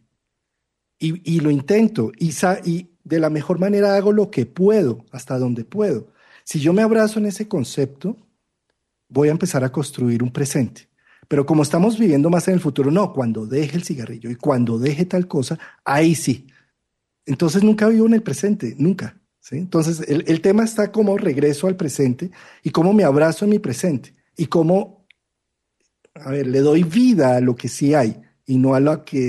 Y lo intento, y de la mejor manera hago lo que puedo, hasta donde puedo. Si yo me abrazo en ese concepto, voy a empezar a construir un presente. Pero como estamos viviendo más en el futuro, no, cuando deje el cigarrillo y cuando deje tal cosa, ahí sí. Entonces nunca vivo en el presente, nunca. ¿Sí? Entonces el tema está como regreso al presente y cómo me abrazo en mi presente y cómo, a ver, le doy vida a lo que sí hay y no a lo que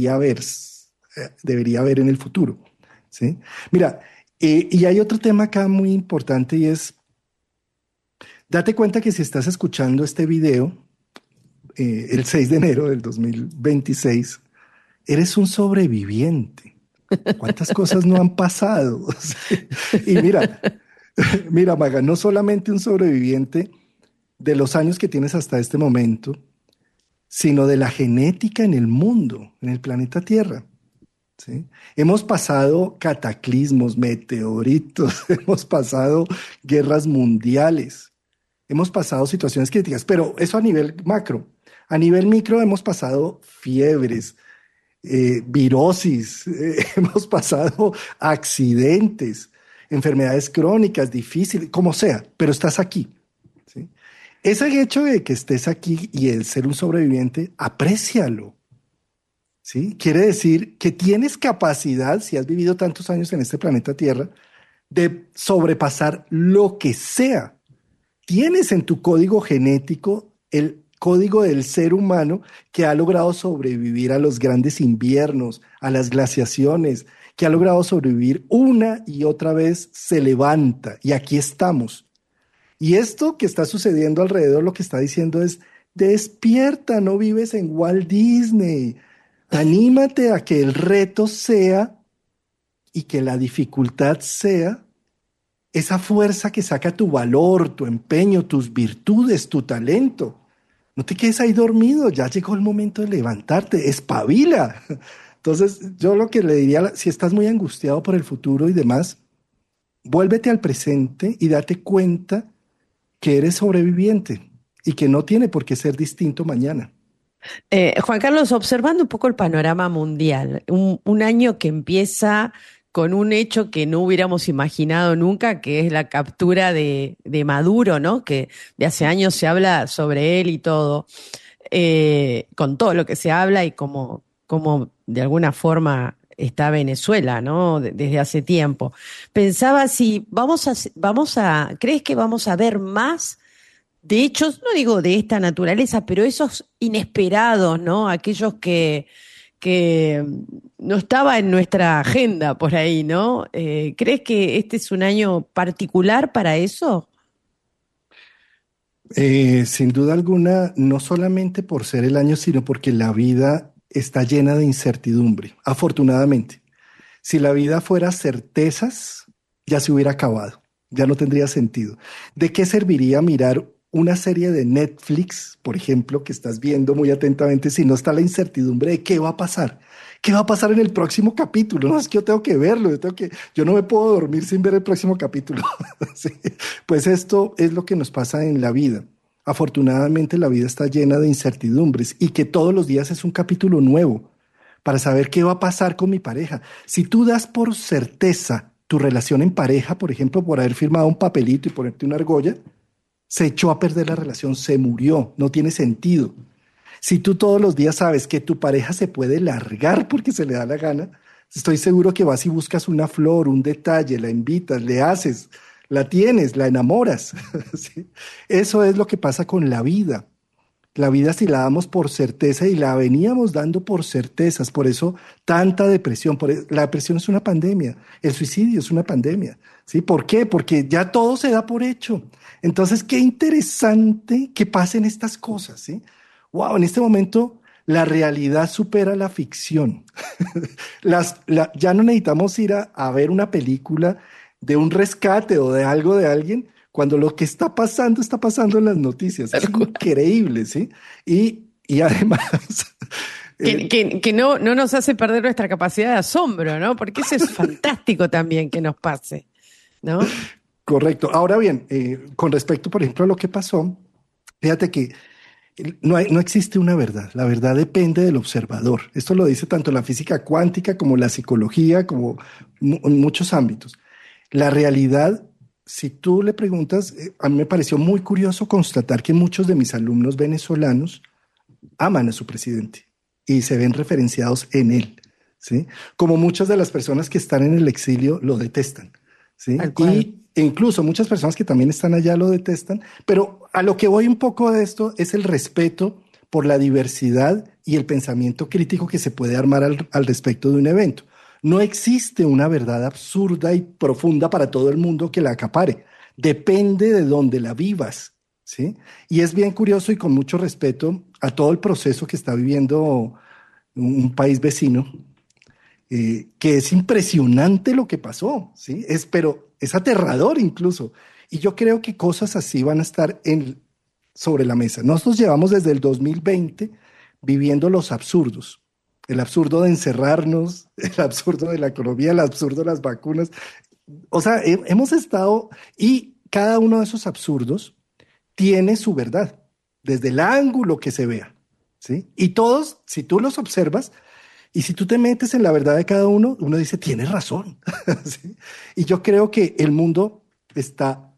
debería haber en el futuro. ¿Sí? Mira, y hay otro tema acá muy importante y es, date cuenta que si estás escuchando este video el 6 de enero del 2026, eres un sobreviviente. ¿Cuántas cosas no han pasado? Y mira, Maga, no solamente un sobreviviente de los años que tienes hasta este momento, sino de la genética en el mundo, en el planeta Tierra. ¿Sí? Hemos pasado cataclismos, meteoritos, hemos pasado guerras mundiales, hemos pasado situaciones críticas, pero eso a nivel macro. A nivel micro hemos pasado fiebres, virosis, hemos pasado accidentes, enfermedades crónicas, difíciles, como sea, pero estás aquí. ¿Sí? Ese hecho de que estés aquí y el ser un sobreviviente, aprécialo. ¿Sí? Quiere decir que tienes capacidad, si has vivido tantos años en este planeta Tierra, de sobrepasar lo que sea. Tienes en tu código genético el código del ser humano que ha logrado sobrevivir a los grandes inviernos, a las glaciaciones, que ha logrado sobrevivir una y otra vez, se levanta y aquí estamos. Y esto que está sucediendo alrededor, lo que está diciendo es, despierta, no vives en Walt Disney. Anímate a que el reto sea y que la dificultad sea esa fuerza que saca tu valor, tu empeño, tus virtudes, tu talento. No te quedes ahí dormido, ya llegó el momento de levantarte, espabila. Entonces, yo lo que le diría, si estás muy angustiado por el futuro y demás, vuélvete al presente y date cuenta que eres sobreviviente y que no tiene por qué ser distinto mañana. Juan Carlos, observando un poco el panorama mundial, un año que empieza con un hecho que no hubiéramos imaginado nunca, que es la captura de Maduro, ¿no? Que de hace años se habla sobre él y todo, con todo lo que se habla y como de alguna forma está Venezuela, ¿no? Desde hace tiempo. Pensaba si ¿crees que vamos a ver más de hechos, no digo de esta naturaleza, pero esos inesperados, ¿no? Aquellos que no estaba en nuestra agenda por ahí, ¿no? ¿Crees que este es un año particular para eso? Sin duda alguna, no solamente por ser el año, sino porque la vida está llena de incertidumbre, afortunadamente. Si la vida fuera certezas, ya se hubiera acabado, ya no tendría sentido. ¿De qué serviría mirar una serie de Netflix, por ejemplo, que estás viendo muy atentamente, si no está la incertidumbre de qué va a pasar? ¿Qué va a pasar en el próximo capítulo? No, es que yo tengo que verlo, yo no me puedo dormir sin ver el próximo capítulo. Sí. Pues esto es lo que nos pasa en la vida. Afortunadamente la vida está llena de incertidumbres y que todos los días es un capítulo nuevo para saber qué va a pasar con mi pareja. Si tú das por certeza tu relación en pareja, por ejemplo, por haber firmado un papelito y ponerte una argolla, se echó a perder la relación, se murió, no tiene sentido. Si tú todos los días sabes que tu pareja se puede largar porque se le da la gana, estoy seguro que vas y buscas una flor, un detalle, la invitas, le haces, la tienes, la enamoras. ¿Sí? Eso es lo que pasa con la vida. La vida si la damos por certeza y la veníamos dando por certezas, por eso tanta depresión. La depresión es una pandemia, el suicidio es una pandemia. ¿Sí? ¿Por qué? Porque ya todo se da por hecho. Entonces, qué interesante que pasen estas cosas. ¿Sí? Wow, en este momento la realidad supera la ficción. Ya no necesitamos ir a ver una película de un rescate o de algo de alguien cuando lo que está pasando en las noticias. Es increíble, ¿sí? Y además... Que no nos hace perder nuestra capacidad de asombro, ¿no? Porque eso es fantástico también que nos pase, ¿no? Correcto. Ahora bien, con respecto, por ejemplo, a lo que pasó, fíjate que no existe una verdad. La verdad depende del observador. Esto lo dice tanto la física cuántica como la psicología, como en muchos ámbitos. La realidad, si tú le preguntas, a mí me pareció muy curioso constatar que muchos de mis alumnos venezolanos aman a su presidente y se ven referenciados en él, ¿sí? Como muchas de las personas que están en el exilio lo detestan, ¿sí? E incluso muchas personas que también están allá lo detestan, pero a lo que voy un poco de esto es el respeto por la diversidad y el pensamiento crítico que se puede armar al respecto de un evento. No existe una verdad absurda y profunda para todo el mundo que la acapare. Depende de dónde la vivas, ¿sí? Y es bien curioso y con mucho respeto a todo el proceso que está viviendo un país vecino, que es impresionante lo que pasó, ¿sí? Pero es aterrador incluso. Y yo creo que cosas así van a estar sobre la mesa. Nosotros llevamos desde el 2020 viviendo los absurdos. El absurdo de encerrarnos, el absurdo de la economía, el absurdo de las vacunas. O sea, hemos estado y cada uno de esos absurdos tiene su verdad, desde el ángulo que se vea, ¿sí? Y todos, si tú los observas y si tú te metes en la verdad de cada uno, uno dice, tienes razón. ¿Sí? Y yo creo que el mundo está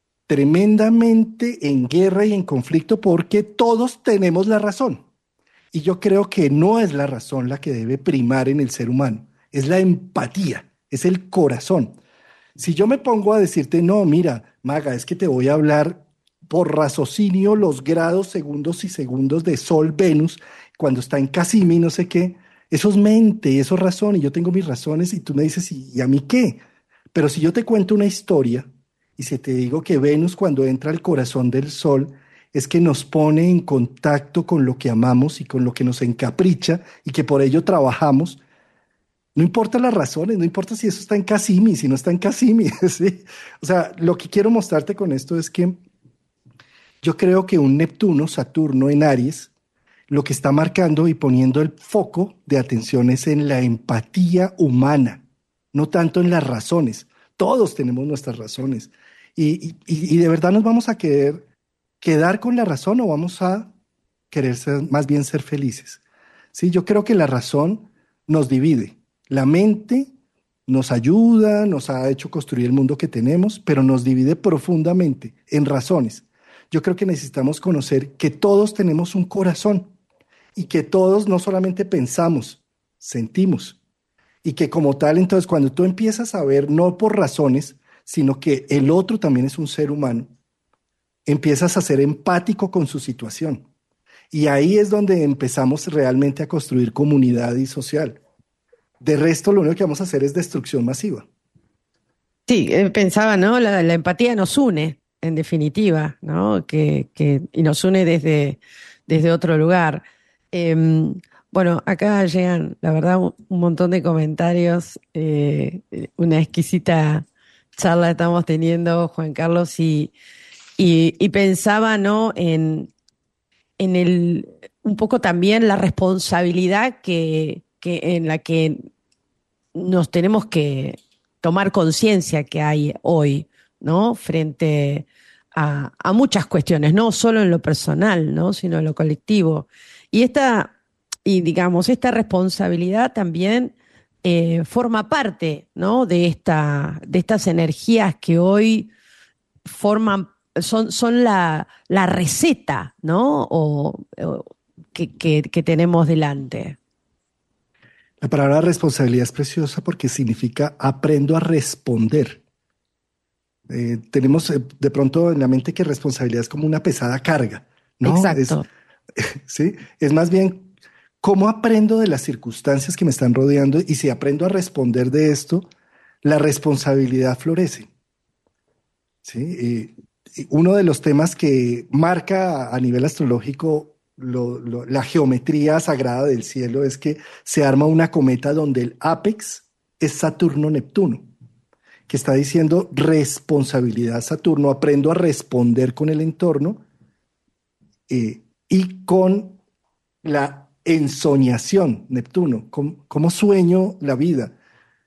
tremendamente en guerra y en conflicto porque todos tenemos la razón. Y yo creo que no es la razón la que debe primar en el ser humano, es la empatía, es el corazón. Si yo me pongo a decirte, no, mira, Maga, es que te voy a hablar por raciocinio los grados, segundos y segundos de Sol-Venus, cuando está en Cassini, no sé qué, eso es mente, eso es razón, y yo tengo mis razones, y tú me dices, ¿y a mí qué? Pero si yo te cuento una historia, y si te digo que Venus cuando entra al corazón del Sol, es que nos pone en contacto con lo que amamos y con lo que nos encapricha y que por ello trabajamos. No importa las razones, no importa si eso está en Cassini, si no está en Cassini, ¿sí? O sea, lo que quiero mostrarte con esto es que yo creo que un Neptuno, Saturno en Aries, lo que está marcando y poniendo el foco de atención es en la empatía humana, no tanto en las razones. Todos tenemos nuestras razones. Y de verdad nos vamos a quedar con la razón o vamos a querer más bien ser felices. Sí, yo creo que la razón nos divide. La mente nos ayuda, nos ha hecho construir el mundo que tenemos, pero nos divide profundamente en razones. Yo creo que necesitamos conocer que todos tenemos un corazón y que todos no solamente pensamos, sentimos. y que como tal, entonces cuando tú empiezas a ver no por razones, sino que el otro también es un ser humano, empiezas a ser empático con su situación. Y ahí es donde empezamos realmente a construir comunidad y social. De resto, lo único que vamos a hacer es destrucción masiva. Sí, pensaba, ¿no? La empatía nos une, en definitiva, ¿no? Y nos une desde otro lugar. Bueno, acá llegan, la verdad, un montón de comentarios. Una exquisita charla estamos teniendo, Juan Carlos, y pensaba, ¿no? Un poco también la responsabilidad en la que nos tenemos que tomar conciencia que hay hoy, ¿no? Frente a muchas cuestiones, no solo en lo personal, ¿no? Sino en lo colectivo. Y digamos, esta responsabilidad también forma parte, ¿no? De estas energías que hoy son la receta, ¿no? Que tenemos delante. La palabra responsabilidad es preciosa porque significa aprendo a responder. Tenemos de pronto en la mente que responsabilidad es como una pesada carga, ¿no? Exacto. ¿Sí? Es más bien cómo aprendo de las circunstancias que me están rodeando y si aprendo a responder de esto, la responsabilidad florece. ¿Sí? Y uno de los temas que marca a nivel astrológico la geometría sagrada del cielo es que se arma una cometa donde el ápex es Saturno-Neptuno, que está diciendo responsabilidad Saturno, aprendo a responder con el entorno y con la ensoñación Neptuno, cómo sueño la vida,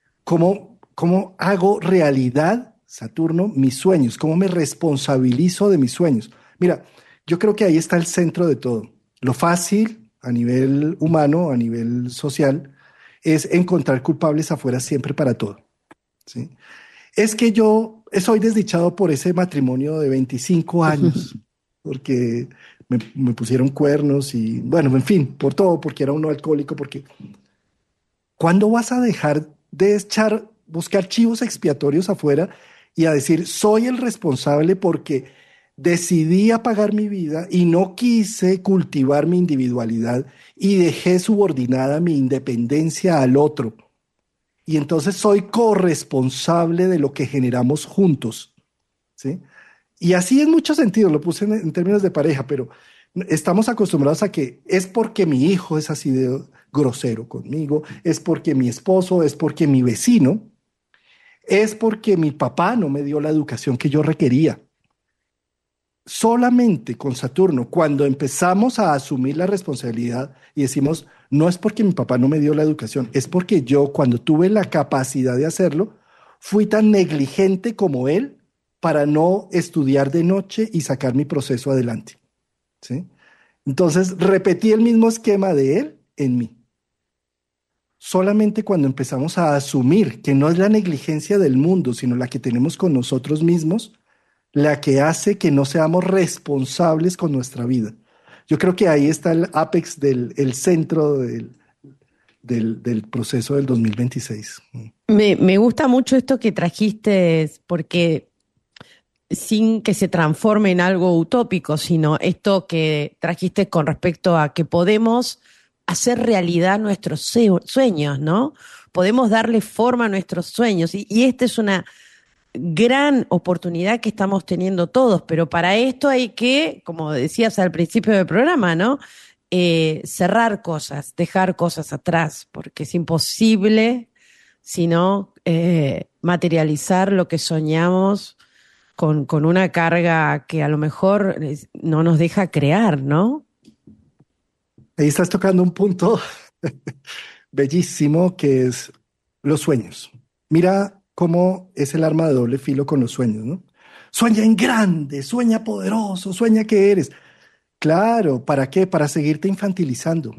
cómo hago realidad Saturno mis sueños, cómo me responsabilizo de mis sueños. Mira, yo creo que ahí está el centro de todo. Lo fácil a nivel humano, a nivel social, es encontrar culpables afuera siempre para todo. ¿Sí? Es que yo soy desdichado por ese matrimonio de 25 años, porque me pusieron cuernos y, bueno, en fin, por todo, porque era uno alcohólico, porque... ¿Cuándo vas a dejar de buscar chivos expiatorios afuera y a decir, soy el responsable porque decidí apagar mi vida y no quise cultivar mi individualidad y dejé subordinada mi independencia al otro? Y entonces soy corresponsable de lo que generamos juntos, ¿sí? Y así en muchos sentidos, lo puse en términos de pareja, pero estamos acostumbrados a que es porque mi hijo es así de grosero conmigo, es porque mi esposo, es porque mi vecino, es porque mi papá no me dio la educación que yo requería. Solamente con Saturno, cuando empezamos a asumir la responsabilidad y decimos, no es porque mi papá no me dio la educación, es porque yo, cuando tuve la capacidad de hacerlo, fui tan negligente como él para no estudiar de noche y sacar mi proceso adelante. ¿Sí? Entonces, repetí el mismo esquema de él en mí. Solamente cuando empezamos a asumir que no es la negligencia del mundo, sino la que tenemos con nosotros mismos, la que hace que no seamos responsables con nuestra vida. Yo creo que ahí está el ápex el centro del proceso del 2026. Me gusta mucho esto que trajiste, porque sin que se transforme en algo utópico, sino esto que trajiste con respecto a que podemos hacer realidad nuestros sueños, ¿no? Podemos darle forma a nuestros sueños. Y esta es una gran oportunidad que estamos teniendo todos, pero para esto hay que, como decías al principio del programa, ¿no? Cerrar cosas, dejar cosas atrás, porque es imposible, sino materializar lo que soñamos con una carga que a lo mejor no nos deja crear, ¿no? Ahí estás tocando un punto bellísimo que es los sueños. Mira cómo es el arma de doble filo con los sueños, ¿no? Sueña en grande, sueña poderoso, sueña que eres. Claro, ¿para qué? Para seguirte infantilizando.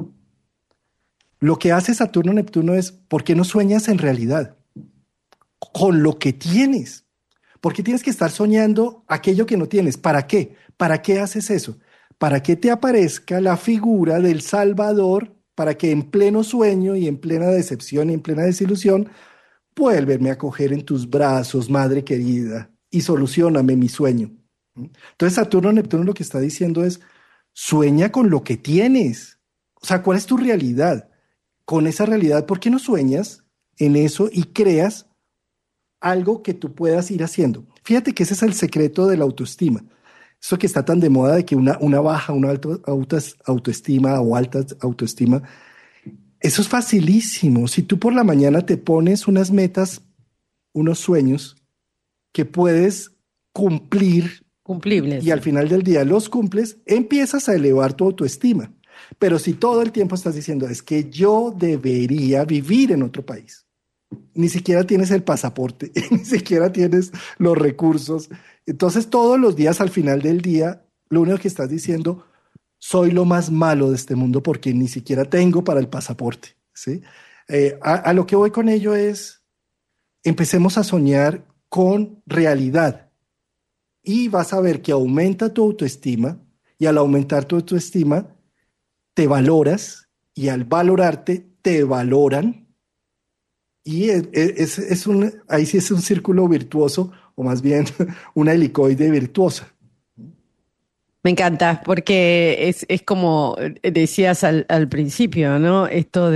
Lo que hace Saturno-Neptuno es, ¿por qué no sueñas en realidad? Con lo que tienes. ¿Por qué tienes que estar soñando aquello que no tienes? ¿Para qué? ¿Para qué haces eso? Para que te aparezca la figura del Salvador para que en pleno sueño y en plena decepción y en plena desilusión, vuélveme a coger en tus brazos, madre querida, y solucióname mi sueño. Entonces Saturno Neptuno lo que está diciendo es, sueña con lo que tienes. O sea, ¿cuál es tu realidad? Con esa realidad, ¿por qué no sueñas en eso y creas algo que tú puedas ir haciendo? Fíjate que ese es el secreto de la autoestima. Eso que está tan de moda de que una baja, una autoestima o alta autoestima, eso es facilísimo. Si tú por la mañana te pones unas metas, unos sueños que puedes cumplir Cumplibles. y al final del día los cumples, empiezas a elevar tu autoestima. Pero si todo el tiempo estás diciendo, es que yo debería vivir en otro país, ni siquiera tienes el pasaporte, ni siquiera tienes los recursos, entonces todos los días al final del día, lo único que estás diciendo, soy lo más malo de este mundo porque ni siquiera tengo para el pasaporte, ¿sí? A lo que voy con ello es, empecemos a soñar con realidad y vas a ver que aumenta tu autoestima y al aumentar tu autoestima te valoras y al valorarte te valoran y ahí sí es un círculo virtuoso o más bien una helicoide virtuosa. Me encanta, porque es como decías al principio, ¿no? Esto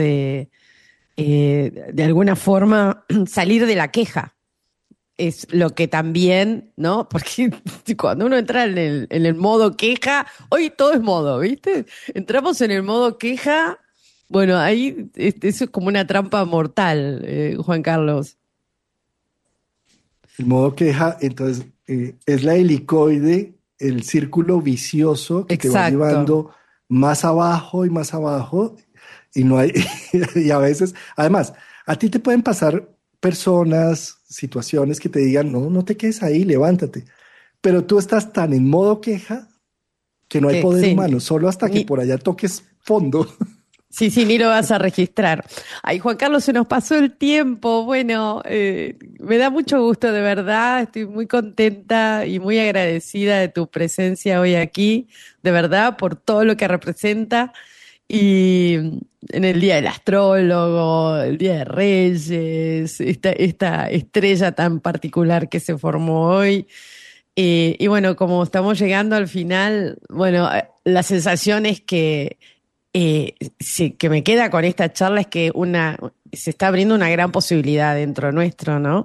de alguna forma, salir de la queja. Es lo que también, ¿no? Porque cuando uno entra en el modo queja, hoy todo es modo, ¿viste? Entramos en el modo queja, bueno, ahí eso es como una trampa mortal, Juan Carlos. El modo queja, entonces, es la helicoide, el círculo vicioso que te va Exacto. llevando más abajo, y no hay, y a veces, además, a ti te pueden pasar personas, situaciones que te digan, no, no te quedes ahí, levántate. Pero tú estás tan en modo queja que no hay Que poder sí, humano, solo hasta que ni, por allá toques fondo. sí, sí, ni lo vas a registrar. Ay, Juan Carlos, se nos pasó el tiempo. Bueno, me da mucho gusto, de verdad. Estoy muy contenta y muy agradecida de tu presencia hoy aquí, de verdad, por todo lo que representa. Y en el Día del Astrólogo, el Día de Reyes, esta estrella tan particular que se formó hoy. Y bueno, como estamos llegando al final, bueno, la sensación es que sí, que me queda con esta charla es que se está abriendo una gran posibilidad dentro nuestro, ¿no?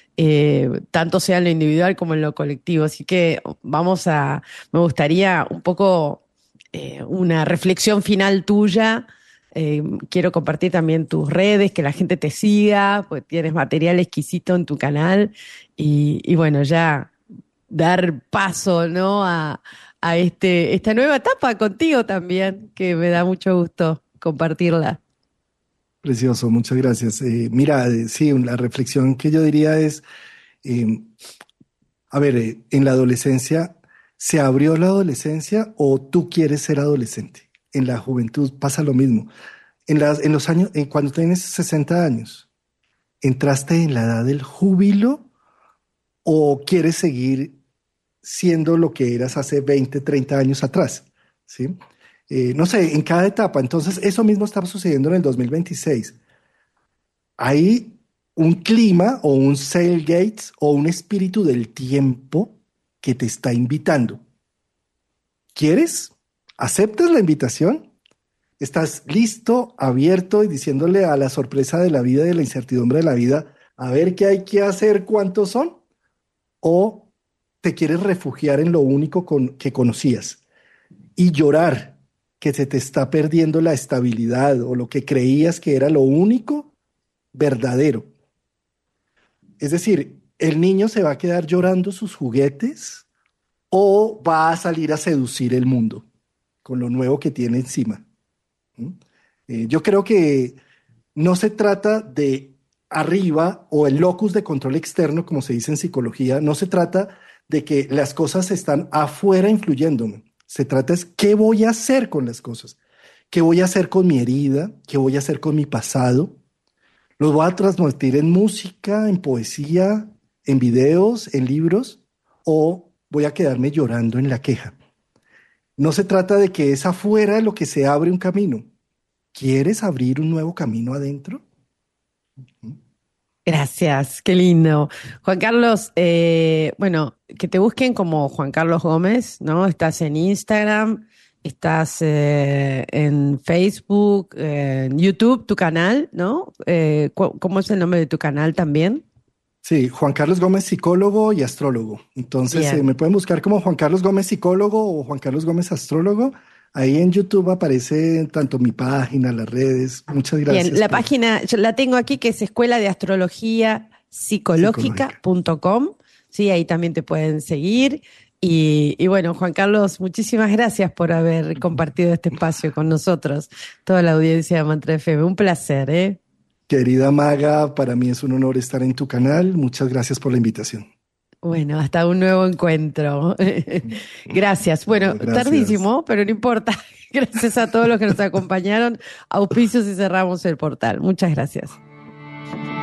Tanto sea en lo individual como en lo colectivo. Así que me gustaría un poco una reflexión final tuya. Quiero compartir también tus redes, que la gente te siga, pues tienes material exquisito en tu canal y bueno, ya dar paso, ¿no? A esta nueva etapa contigo también, que me da mucho gusto compartirla. Precioso, muchas gracias. Mira, sí, la reflexión que yo diría es, eh, a ver, en la adolescencia, ¿se abrió la adolescencia o tú quieres ser adolescente? En la juventud pasa lo mismo. En los años, cuando tienes 60 años, ¿entraste en la edad del júbilo o quieres seguir siendo lo que eras hace 20, 30 años atrás? ¿Sí? No sé, en cada etapa. Entonces, eso mismo está sucediendo en el 2026. Hay un clima o un Sail Gates o un espíritu del tiempo que te está invitando. ¿Quieres? ¿Aceptas la invitación? ¿Estás listo, abierto y diciéndole a la sorpresa de la vida y de la incertidumbre de la vida, a ver qué hay que hacer, cuántos son? ¿O te quieres refugiar en lo único que conocías y llorar que se te está perdiendo la estabilidad o lo que creías que era lo único verdadero? Es decir, ¿el niño se va a quedar llorando sus juguetes o va a salir a seducir el mundo con lo nuevo que tiene encima? ¿Mm? Yo creo que no se trata de arriba o el locus de control externo, como se dice en psicología, no se trata de que las cosas están afuera influyéndome. Se trata es qué voy a hacer con las cosas, qué voy a hacer con mi herida, qué voy a hacer con mi pasado. ¿Los voy a transmitir en música, en poesía, en videos, en libros? ¿O voy a quedarme llorando en la queja? No se trata de que es afuera lo que se abre un camino. ¿Quieres abrir un nuevo camino adentro? Gracias, qué lindo. Juan Carlos, bueno, que te busquen como Juan Carlos Gómez, ¿no? Estás en Instagram, estás en Facebook, en YouTube, tu canal, ¿no? ¿Cómo es el nombre de tu canal también? Sí, Juan Carlos Gómez, psicólogo y astrólogo. Entonces, Bien. me pueden buscar como Juan Carlos Gómez, psicólogo o Juan Carlos Gómez, astrólogo. Ahí en YouTube aparece tanto mi página, las redes. Muchas Bien, gracias la por página, yo la tengo aquí, que es Escuela de Astrología psicológica. Psicológica.com. Sí, ahí también te pueden seguir. Y bueno, Juan Carlos, muchísimas gracias por haber compartido este espacio con nosotros, toda la audiencia de Mantra FM. Un placer, ¿eh? Querida Maga, para mí es un honor estar en tu canal. Muchas gracias por la invitación. Bueno, hasta un nuevo encuentro. Gracias. Bueno, Gracias. tardísimo, pero no importa. Gracias a todos los que nos acompañaron. Auspicios y cerramos el portal. Muchas gracias.